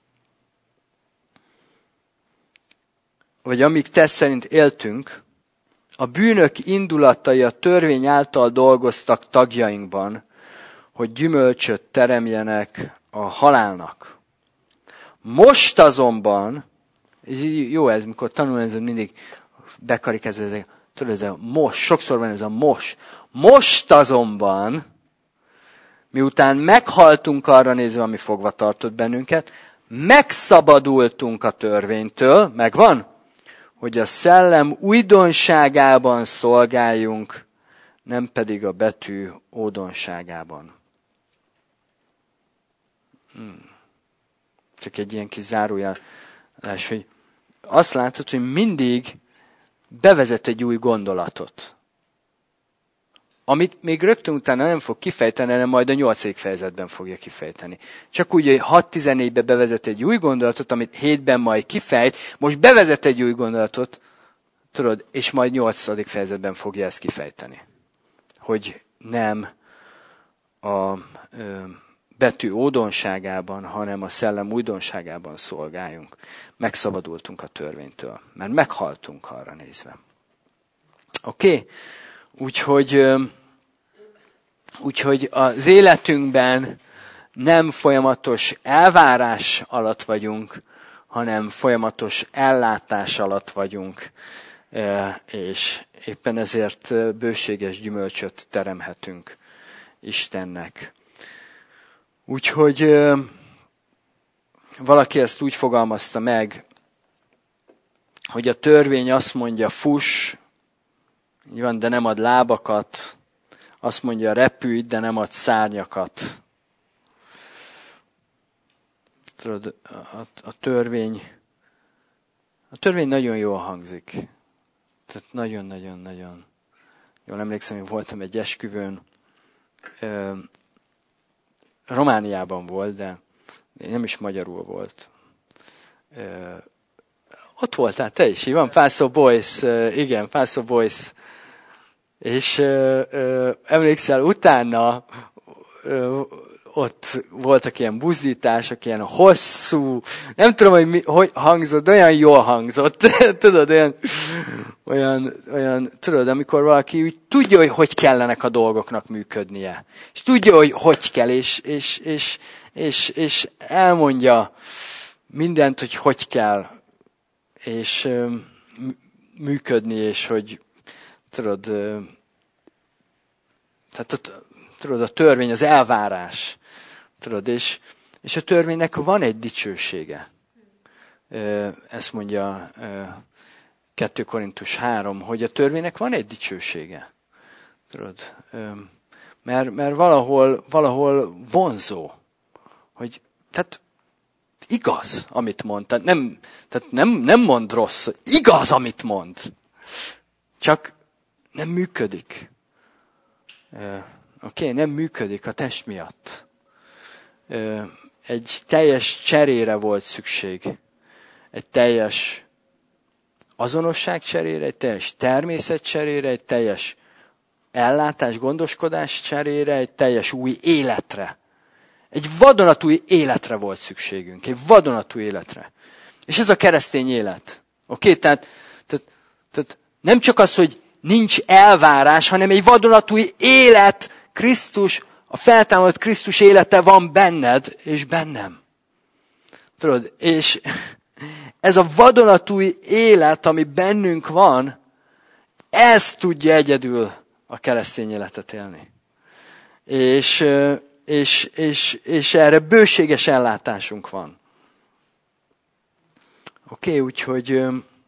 vagy amíg test szerint éltünk, a bűnök indulatai a törvény által dolgoztak tagjainkban, hogy gyümölcsöt teremjenek a halálnak. Most azonban, jó ez, mikor tanulni, ez mindig bekarik ez, ez, tudod, ez a most, sokszor van ez a most. Most azonban, miután meghaltunk arra nézve, ami fogva tartott bennünket, megszabadultunk a törvénytől, megvan? Hogy a szellem újdonságában szolgáljunk, nem pedig a betű ódonságában. Hmm. Csak egy ilyen kis zárójel, hogy azt látod, hogy mindig bevezet egy új gondolatot. Amit még rögtön utána nem fog kifejteni, hanem majd a nyolcadik fejezetben fogja kifejteni. Csak úgy, hogy hat tizennégybe bevezet egy új gondolatot, amit hétben majd kifejt, most bevezet egy új gondolatot, tudod, és majd nyolcadik fejezetben fogja ezt kifejteni. Hogy nem a ö, betű ódonságában, hanem a szellem újdonságában szolgáljunk. Megszabadultunk a törvénytől, mert meghaltunk arra nézve. Oké? Okay? Úgyhogy, úgyhogy az életünkben nem folyamatos elvárás alatt vagyunk, hanem folyamatos ellátás alatt vagyunk, és éppen ezért bőséges gyümölcsöt teremhetünk Istennek. Úgyhogy valaki ezt úgy fogalmazta meg, hogy a törvény azt mondja, fuss, így van, de nem ad lábakat, azt mondja, repülj, de nem ad szárnyakat. Tudod, a, a törvény, a törvény nagyon jól hangzik. Tehát nagyon-nagyon-nagyon. Jól emlékszem, hogy voltam egy esküvőn, Romániában volt, de nem is magyarul volt. Ott voltál te is, így van, Paso Boys, igen, Paso Boys. És ö, ö, emlékszel, utána ö, ott voltak ilyen buzdítások, ilyen hosszú, nem tudom, hogy, mi, hogy hangzott, de olyan jól hangzott, tudod, olyan, olyan, olyan, tudod, amikor valaki úgy tudja, hogy hogy kellenek a dolgoknak működnie, és tudja, hogy hogy kell, és, és, és, és, és elmondja mindent, hogy hogy kell, és ö, működni, és hogy, tudod, ö, tehát ott, tudod, a törvény, az elvárás. Tudod, és, és a törvénynek van egy dicsősége. Ezt mondja kettő Korintus három, hogy a törvénynek van egy dicsősége. Tudod, mert, mert valahol, valahol vonzó. Hogy, tehát igaz, amit mond. Tehát nem, tehát nem, nem mond rossz. Igaz, amit mond. Csak nem működik. Oké, okay, nem működik a test miatt. Egy teljes cserére volt szükség. Egy teljes azonosság cserére, egy teljes természet cserére, egy teljes ellátás, gondoskodás cserére, egy teljes új életre. Egy vadonatúj életre volt szükségünk. Egy vadonatúj életre. És ez a keresztény élet. Oké, okay? tehát, tehát, tehát nem csak az, hogy nincs elvárás, hanem egy vadonatúj élet, Krisztus, a feltámadott Krisztus élete van benned, és bennem. Tudod, és ez a vadonatúj élet, ami bennünk van, ez tudja egyedül a keresztény életet élni. És, és, és, és erre bőséges ellátásunk van. Oké, okay, úgyhogy,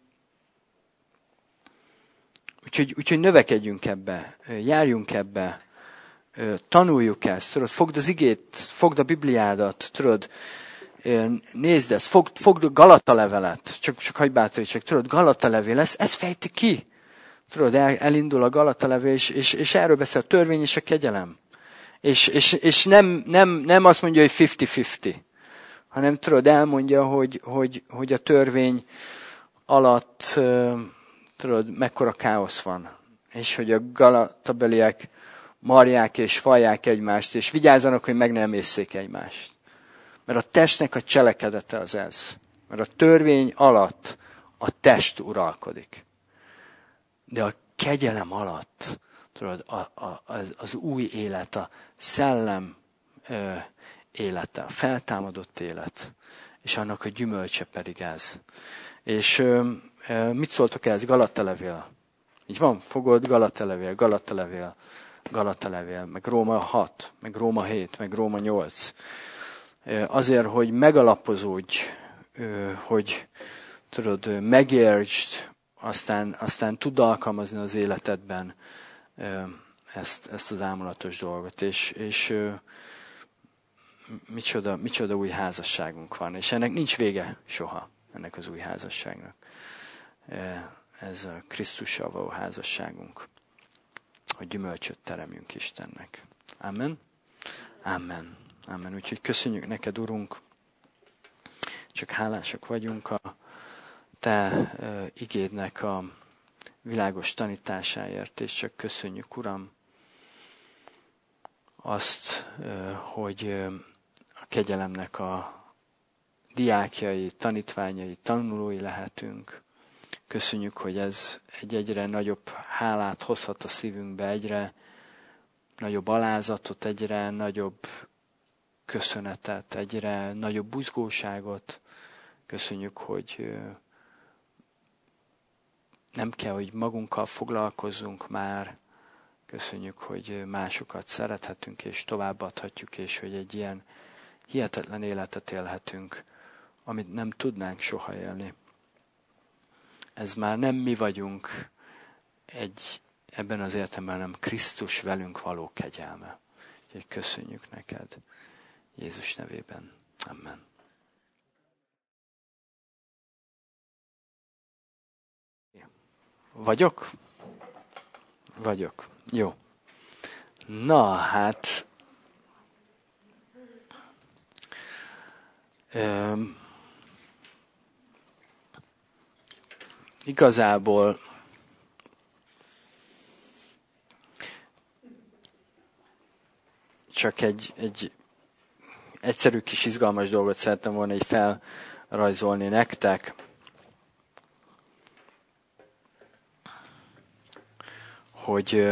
úgyhogy, úgyhogy növekedjünk ebbe, járjunk ebbe, tanuljuk ezt, tudod, fogd az igét, fogd a Bibliádat, tudod, nézd ezt, fogd, fogd a Galata levelet, csak, csak hagyj bátorítsak, tudod, Galata levél, ez, ez fejti ki. Tudod, el, elindul a Galata levél, és, és, és erről beszél a törvény és a kegyelem. És, és, és nem, nem, nem azt mondja, hogy fifty-fifty, hanem tudod, elmondja, hogy, hogy, hogy a törvény alatt, tudod, mekkora káosz van. És hogy a galatabeliek marják és falják egymást, és vigyázzanak, hogy meg nem ésszék egymást. Mert a testnek a cselekedete az ez. Mert a törvény alatt a test uralkodik. De a kegyelem alatt, tudod, a, a, az, az új élet, a szellem ö, élete, a feltámadott élet, és annak a gyümölcse pedig ez. És ö, ö, mit szóltok ez? Galata levél. Így van? Fogod? Galata levél, Galata levél, Galata levél, meg Róma hat, meg Róma hét, meg Róma nyolc. Azért, hogy megalapozódj, hogy tudod, megértsd, aztán, aztán tudd alkalmazni az életedben ezt, ezt az ámulatos dolgot. És, és micsoda, micsoda új házasságunk van. És ennek nincs vége soha, ennek az új házasságnak. Ez a Krisztussal való házasságunk. Hogy gyümölcsöt teremjünk Istennek. Amen? Amen. Amen. Úgyhogy köszönjük neked, Urunk. Csak hálásak vagyunk a te uh, igédnek a világos tanításáért, és csak köszönjük, Uram, azt, uh, hogy uh, a kegyelemnek a diákjai, tanítványai, tanulói lehetünk. Köszönjük, hogy ez egy egyre nagyobb hálát hozhat a szívünkbe, egyre nagyobb alázatot, egyre nagyobb köszönetet, egyre nagyobb buzgóságot. Köszönjük, hogy nem kell, hogy magunkkal foglalkozzunk már. Köszönjük, hogy másokat szerethetünk és továbbadhatjuk, és hogy egy ilyen hihetetlen életet élhetünk, amit nem tudnánk soha élni. Ez már nem mi vagyunk egy, ebben az értelemben, nem Krisztus velünk való kegyelme. Úgyhogy köszönjük neked. Jézus nevében. Amen. Vagyok? Vagyok. Jó. Na, hát... Öm, igazából csak egy, egy egyszerű kis izgalmas dolgot szerettem volna így felrajzolni nektek. Hogy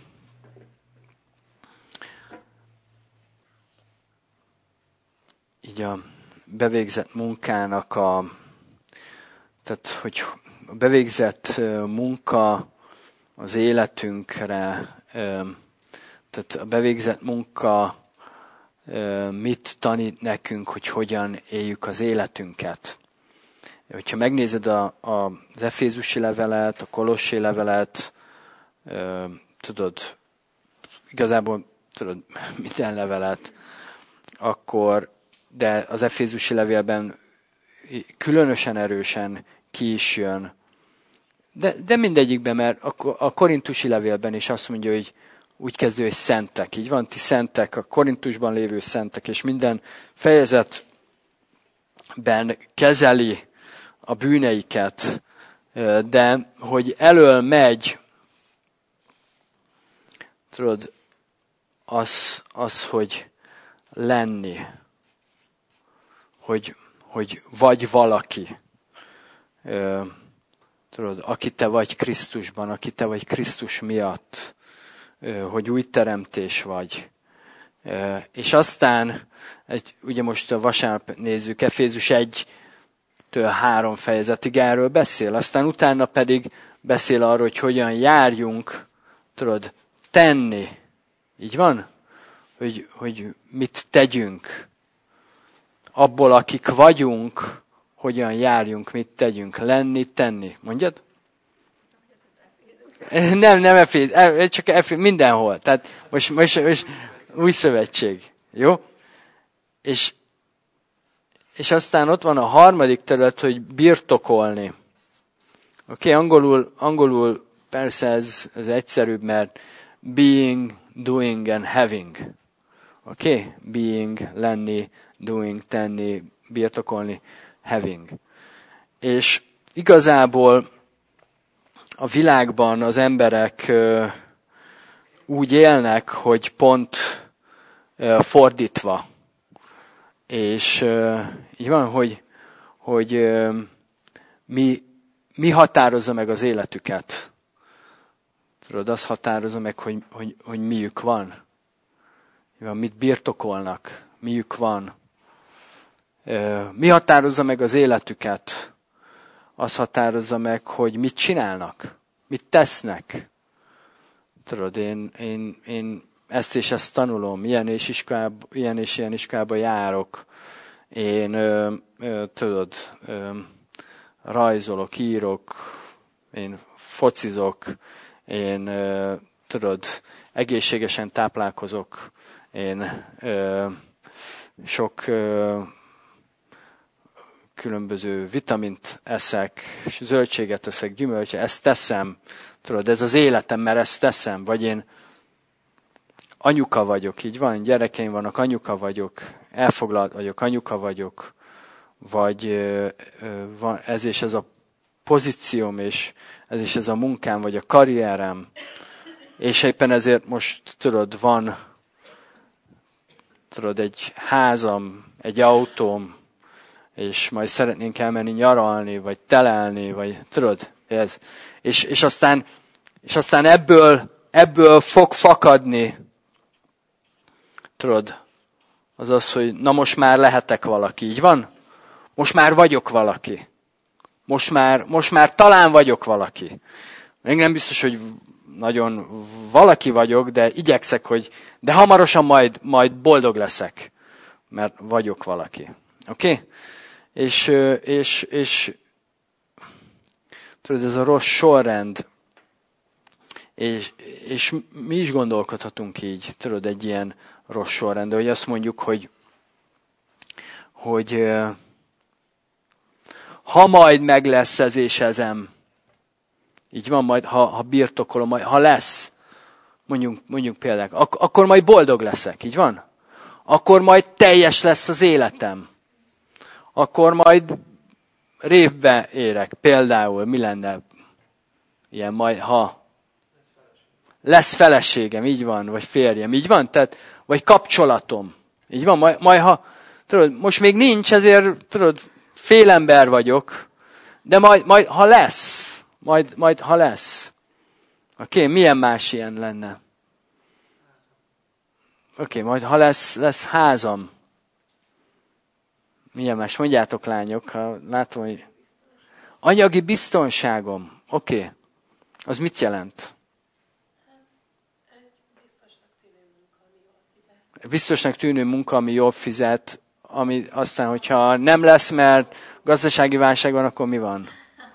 így a bevégzett munkának a, tehát hogy a bevégzett munka az életünkre, tehát a bevégzett munka mit tanít nekünk, hogy hogyan éljük az életünket. Hogyha megnézed a, a, az Efézusi levelet, a Kolossi levelet, tudod, igazából tudod minden levelet, akkor, de az Efézusi levélben különösen erősen ki is jön. De, de mindegyikben, mert a, a Korintusi levélben is azt mondja, hogy úgy kezdő, hogy szentek. Így van, ti szentek, a Korintusban lévő szentek, és minden fejezetben kezeli a bűneiket, de hogy elől megy, tudod, az, az hogy lenni, hogy, hogy vagy valaki, tudod, aki te vagy Krisztusban, aki te vagy Krisztus miatt, hogy új teremtés vagy. És aztán, egy, ugye most a vasárnap nézzük, Efézus egytől három fejezetig erről beszél, aztán utána pedig beszél arról, hogy hogyan járjunk, tudod, tenni. Így van? Hogy, hogy mit tegyünk. Abból, akik vagyunk, hogyan járjunk, mit tegyünk. Lenni, tenni. Mondjad? Nem, nem Efézus, csak Efézus, mindenhol. Tehát most, most, most új szövetség. Jó? És, és aztán ott van a harmadik terület, hogy birtokolni. Oké, okay, angolul, angolul persze ez, ez egyszerűbb, mert being, doing and having. Oké? Okay? Being, lenni, doing, tenni, birtokolni, having. És igazából a világban az emberek ö, úgy élnek, hogy pont ö, fordítva. És ö, így van, hogy, hogy ö, mi, mi határozza meg az életüket. Tudod, az határozza meg, hogy, hogy, hogy miük van. van. Mit birtokolnak, miük van. Ö, mi határozza meg az életüket? Az határozza meg, hogy mit csinálnak, mit tesznek. Tudod, én, én, én ezt és ezt tanulom, ilyen és, iskolába, ilyen, és ilyen iskolába járok. Én, ö, ö, tudod, ö, rajzolok, írok, én focizok, én, ö, tudod, egészségesen táplálkozok, én ö, sok ö, különböző vitamint eszek, zöldséget eszek, gyümölcset, ezt teszem, tudod, ez az életem, mert ezt teszem, vagy én anyuka vagyok, így van, gyerekeim vannak, anyuka vagyok, elfoglalt vagyok, anyuka vagyok, vagy ö, ö, van ez és ez a pozícióm, és ez és ez a munkám, vagy a karrierem, és éppen ezért most, tudod, van, tudod, egy házam, egy autóm, és majd szeretnénk elmenni nyaralni, vagy telelni, vagy tudod, ez. És, és, aztán, és aztán ebből, ebből fog fakadni, tudod, az az, hogy na most már lehetek valaki, így van? Most már vagyok valaki. Most már, most már talán vagyok valaki. Még nem biztos, hogy nagyon valaki vagyok, de igyekszek, hogy de hamarosan majd, majd boldog leszek, mert vagyok valaki. Oké? Okay? És, és, és tudod, ez a rossz sorrend, és, és mi is gondolkodhatunk így, tudod, egy ilyen rossz sorrend, de hogy azt mondjuk, hogy, hogy ha majd meg lesz ez és ezem, így van, majd, ha, ha birtokolom, majd, ha lesz, mondjuk, mondjuk például, ak- akkor majd boldog leszek, így van? Akkor majd teljes lesz az életem. Akkor majd révbe érek, például mi lenne ilyen majd, ha lesz feleségem, így van, vagy férjem, így van, tehát, vagy kapcsolatom, így van, majd, majd ha, tudod, most még nincs, ezért, tudod, félember vagyok, de majd, majd ha lesz, majd, majd ha lesz. Oké, okay, milyen más ilyen lenne? Oké, okay, majd ha lesz, lesz házam. Milyen más? Mondjátok, lányok, ha látom, hogy... Anyagi biztonságom. Oké. Okay. Az mit jelent? Biztosnak tűnő munka, ami jól fizet, ami aztán, hogyha nem lesz, mert gazdasági válság van, akkor mi van?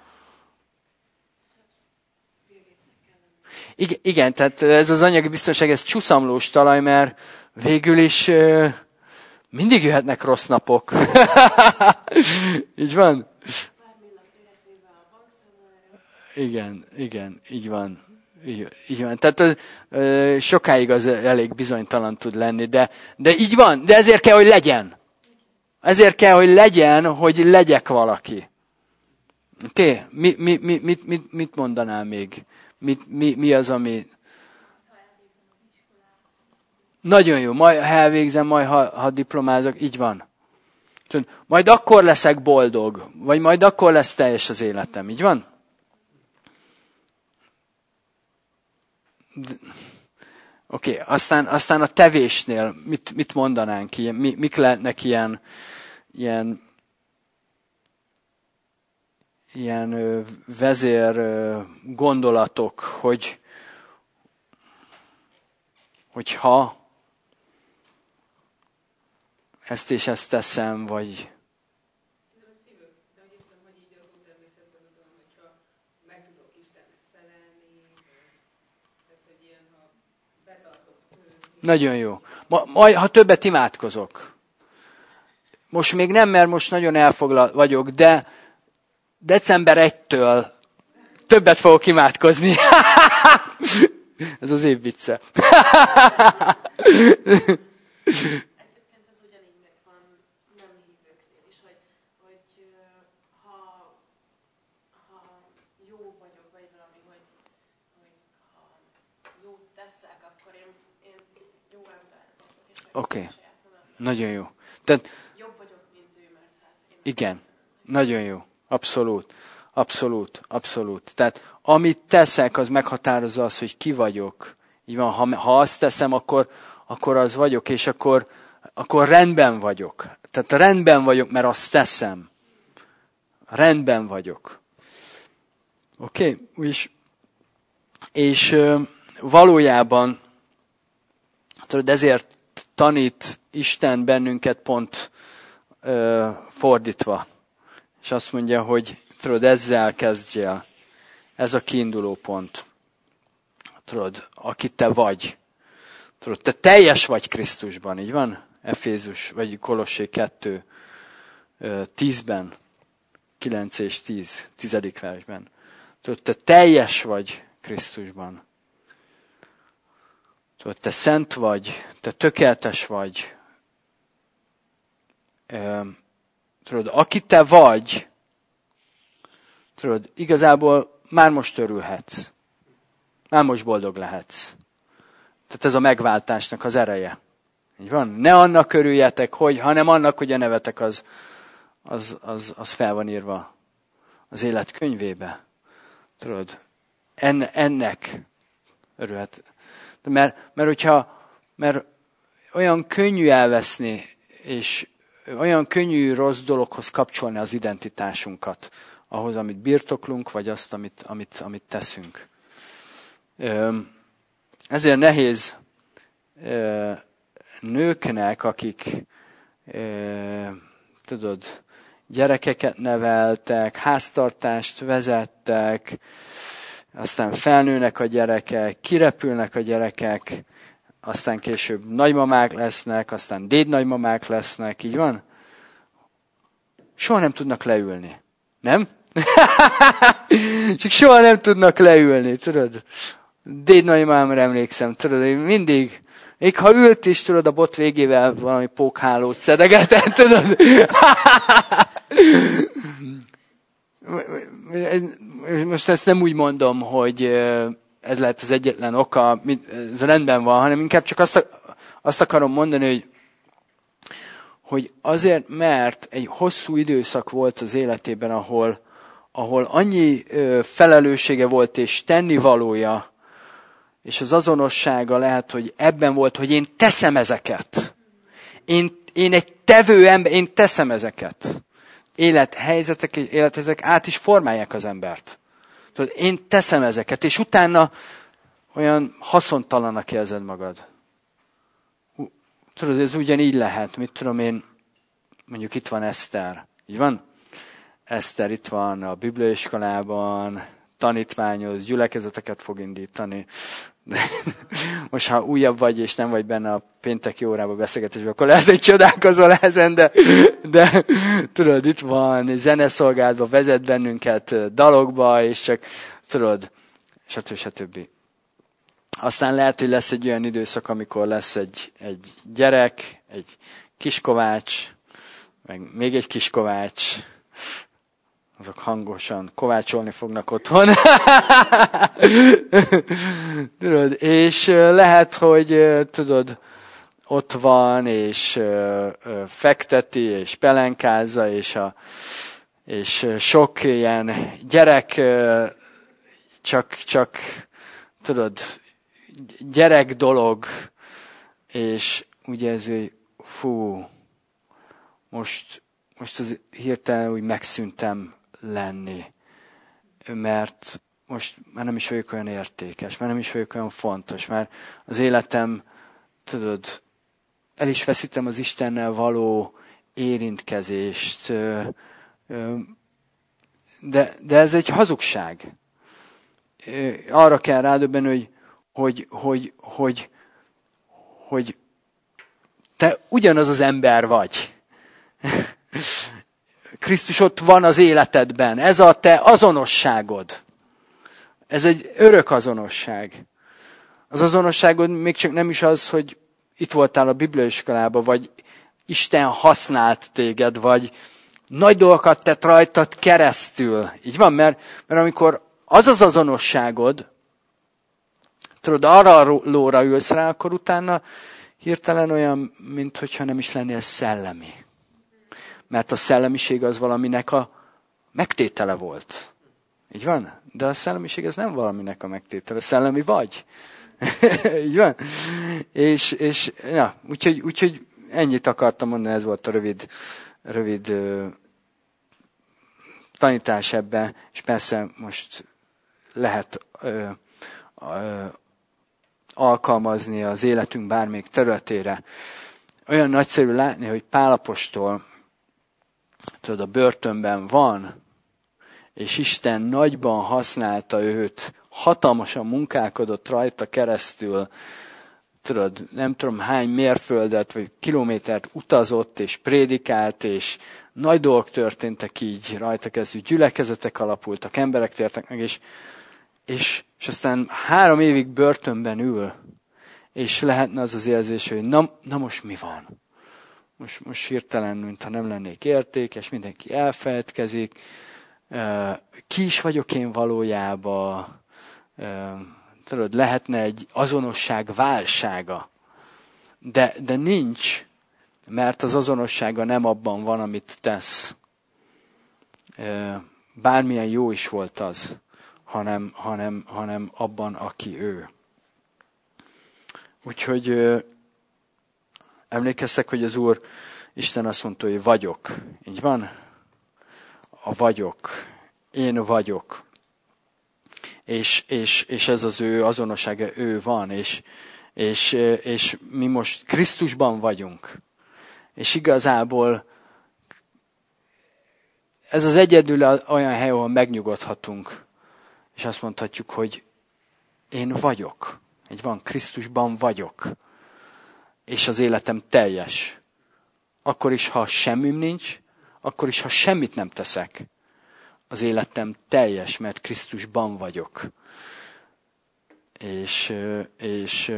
Igen, igen, tehát ez az anyagi biztonság, ez csúszamlós talaj, mert végül is uh, mindig jöhetnek rossz napok. Így van? Igen, igen, így van. Így, így van. Tehát uh, sokáig az elég bizonytalan tud lenni, de, de így van, de ezért kell, hogy legyen. Ezért kell, hogy legyen, hogy legyek valaki. Oké, okay. mi, mi, mi, mit, mit, mit mondanál még? Mi, mi, mi az, ami... Nagyon jó, majd ha elvégzem, majd ha, ha diplomázok, így van. Majd akkor leszek boldog, vagy majd akkor lesz teljes az életem, így van? Oké, okay. aztán, aztán a tevésnél mit, mit mondanánk? Ilyen, mi, mik lehetnek ilyen, ilyen, ilyen ö, vezér ö, gondolatok, hogy hogyha ezt és ezt teszem, vagy... Nagyon jó. Ma, majd, ha többet imádkozok. Most még nem, mert most nagyon elfoglalt vagyok, de december elsejétől többet fogok imádkozni. Ez az év vicce. Egyébként ez ugyanígy megvan nem hívőknél is, hogy, hogy ha, ha jó vagyok, vagy valami, hogy, hogy ha jót teszek, akkor én, én jó ember vagyok. Oké, okay. Nagyon jó. Tehát, jobb vagyok, mint ő, mert hát én... Igen, nagyon jó. Abszolút, abszolút, abszolút. Tehát amit teszek, az meghatározza azt, hogy ki vagyok. Így van, ha, ha azt teszem, akkor, akkor az vagyok, és akkor, akkor rendben vagyok. Tehát rendben vagyok, mert azt teszem. Rendben vagyok. Oké? Okay? És, és valójában, tudod, ezért tanít Isten bennünket pont ö, fordítva. És azt mondja, hogy tudod, ezzel kezdjél. Ez a kiinduló pont. Tudod, aki te vagy. Tudod, te teljes vagy Krisztusban, így van? Efézus, vagy Kolossé kettő, tízben, kilenc és tíz, tizedik versben. Tudod, te teljes vagy Krisztusban. Tudod, te szent vagy, te tökéletes vagy. Tudod, aki te vagy, tudod, igazából már most örülhetsz. Már most boldog lehetsz. Tehát ez a megváltásnak az ereje. Így van? Ne annak örüljetek, hogy, hanem annak, hogy a nevetek az, az, az, az fel van írva az élet könyvébe. Tudod, en, ennek örülhet. Mert, mert hogyha, mert olyan könnyű elveszni, és olyan könnyű rossz dologhoz kapcsolni az identitásunkat, ahhoz, amit birtoklunk, vagy azt, amit, amit, amit teszünk. Ezért nehéz nőknek, akik, tudod, gyerekeket neveltek, háztartást vezettek, aztán felnőnek a gyerekek, kirepülnek a gyerekek, aztán később nagymamák lesznek, aztán dédnagymamák lesznek, így van? Soha nem tudnak leülni. Nem? Csak soha nem tudnak leülni, tudod? Dédnagymámra emlékszem, tudod, én mindig, még ha ült is, tudod, a bot végével valami pókhálót szedegetett, tudod? most ezt nem úgy mondom, hogy ez lehet az egyetlen oka, ez rendben van, hanem inkább csak azt, azt akarom mondani, hogy, hogy azért, mert egy hosszú időszak volt az életében, ahol, ahol annyi felelőssége volt és tennivalója, és az azonossága lehet, hogy ebben volt, hogy én teszem ezeket. Én, én egy tevő ember, én teszem ezeket. Élethelyzetek, élethelyzetek át is formálják az embert. Tudod, én teszem ezeket, és utána olyan haszontalannak érzed magad. Tudod, ez ugyanígy lehet. Mit tudom én, mondjuk itt van Eszter. Így van? Eszter itt van a bibliaiskolában, tanítványoz, gyülekezeteket fog indítani. De most, ha újabb vagy, és nem vagy benne a pénteki órában beszélgetésben, akkor lehet, hogy csodálkozol ezen, de, de tudod, itt van, zeneszolgálatba vezet bennünket dalokba, és csak, tudod, stb. stb. Aztán lehet, hogy lesz egy olyan időszak, amikor lesz egy, egy gyerek, egy kiskovács, meg még egy kiskovács, azok hangosan kovácsolni fognak otthon. Tudod, és lehet, hogy tudod, ott van, és fekteti, és pelenkázza, és, a, és sok ilyen gyerek, csak, csak tudod, gyerek dolog, és ugye ez, hogy fú, most, most az hirtelen úgy megszűntem lenni, mert most már nem is vagyok olyan értékes, már nem is vagyok olyan fontos, már az életem, tudod, el is veszítem az Istennel való érintkezést, de, de ez egy hazugság. Arra kell rádöbbenni, hogy, hogy, hogy, hogy, hogy te ugyanaz az ember vagy. Krisztus ott van az életedben. Ez a te azonosságod. Ez egy örök azonosság. Az azonosságod még csak nem is az, hogy itt voltál a bibliaiskolában, vagy Isten használt téged, vagy nagy dolgokat tett rajtad keresztül. Így van, mert, mert amikor az az azonosságod, tudod, arra a lóra ülsz rá, akkor utána hirtelen olyan, mintha nem is lennél szellemi. Mert a szellemiség az valaminek a megtétele volt. Így van? De a szellemiség az nem valaminek a megtétele. Szellemi vagy. Így van? És, és ja, úgyhogy, úgyhogy ennyit akartam mondani, ez volt a rövid, rövid uh, tanítás ebben, és persze most lehet uh, uh, alkalmazni az életünk bármelyik területére. Olyan nagyszerű látni, hogy Pál apostol, tudod, a börtönben van, és Isten nagyban használta őt, hatalmasan munkálkodott rajta keresztül, tudod, nem tudom hány mérföldet, vagy kilométert utazott, és prédikált, és nagy dolgok történtek így rajta keresztül, gyülekezetek alapultak, emberek tértek meg, és, és, és aztán három évig börtönben ül, és lehetne az az érzés, hogy na, na most mi van? Most, most hirtelen, mintha nem lennék értékes, mindenki elfeledkezik, ki is vagyok én valójában, tudod, lehetne egy azonosság válsága, de, de nincs, mert az azonossága nem abban van, amit tesz. Bármilyen jó is volt az, hanem, hanem, hanem abban, aki ő. Úgyhogy emlékeztek, hogy az Úr Isten azt mondta, hogy vagyok. Így van? A vagyok. Én vagyok. És, és, és ez az ő azonossága, ő van. És, és, és mi most Krisztusban vagyunk. És igazából ez az egyedül olyan hely, ahol megnyugodhatunk. És azt mondhatjuk, hogy én vagyok. Így van, Krisztusban vagyok. És az életem teljes. Akkor is, ha semmim nincs, akkor is, ha semmit nem teszek. Az életem teljes, mert Krisztusban vagyok. És, és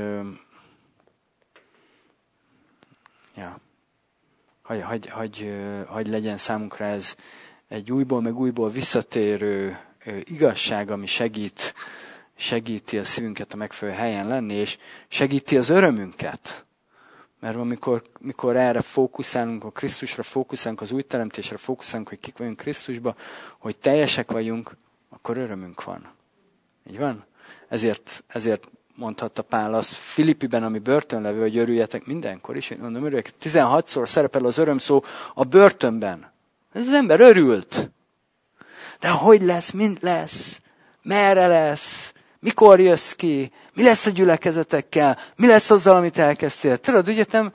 ja, hagy, hagy, hagy, hagy legyen számunkra ez egy újból meg újból visszatérő igazság, ami segít, segíti a szívünket a megfelelő helyen lenni, és segíti az örömünket. Mert amikor mikor erre fókuszálunk, a Krisztusra fókuszálunk, az új teremtésre fókuszálunk, hogy kik vagyunk Krisztusba, hogy teljesek vagyunk, akkor örömünk van. Így van? Ezért, ezért mondhatta Pál azt Filippiben, ami börtönlevő, hogy örüljetek mindenkor is. Én mondom, örüljek. tizenhatszor szerepel az öröm szó a börtönben. Ez az ember örült. De hogy lesz, mint lesz? Merre lesz? Mikor jössz ki? Mi lesz a gyülekezetekkel? Mi lesz azzal, amit elkezdtél? Tudod, ügyetem,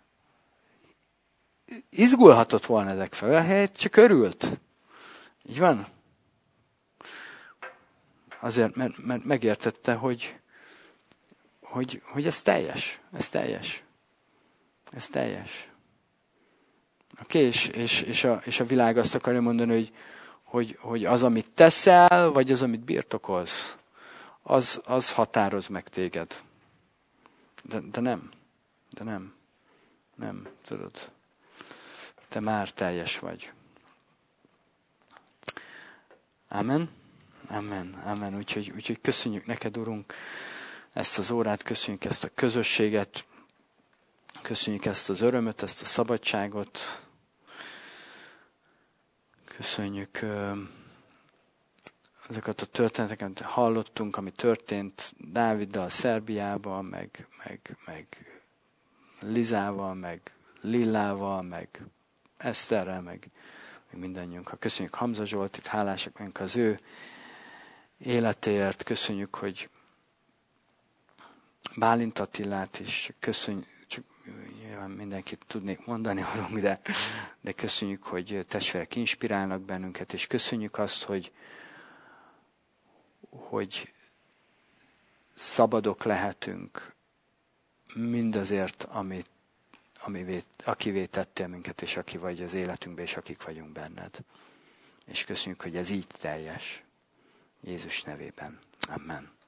izgulhatott volna ezek fel, helyett csak örült. Így van? Azért, mert, mert megértette, hogy, hogy, hogy ez teljes. Ez teljes. Ez teljes. Oké, okay, és, és, és, a, és a világ azt akarja mondani, hogy, hogy, hogy az, amit teszel, vagy az, amit birtokolsz, az, az határoz meg téged. De, de nem. De nem. Nem, tudod. Te már teljes vagy. Amen. Amen. Amen. Úgyhogy, úgyhogy köszönjük neked, Urunk, ezt az órát, köszönjük ezt a közösséget, köszönjük ezt az örömöt, ezt a szabadságot. Köszönjük azokat a történeteket, amit hallottunk, ami történt Dáviddal Szerbiában, meg, meg, meg Lizával, meg Lillával, meg Eszterrel, meg, meg mindannyiunkkal. Köszönjük Hamza Zsoltit, hálásak vagyunk az ő életéért. Köszönjük, hogy Bálint Attilát is köszönjük, csak nyilván mindenkit tudnék mondani valami, de, de köszönjük, hogy testvérek inspirálnak bennünket, és köszönjük azt, hogy, hogy szabadok lehetünk mindazért, amit, amivé, akivé tettél minket, és aki vagy az életünkben, és akik vagyunk benned. És köszönjük, hogy ez így teljes. Jézus nevében. Amen.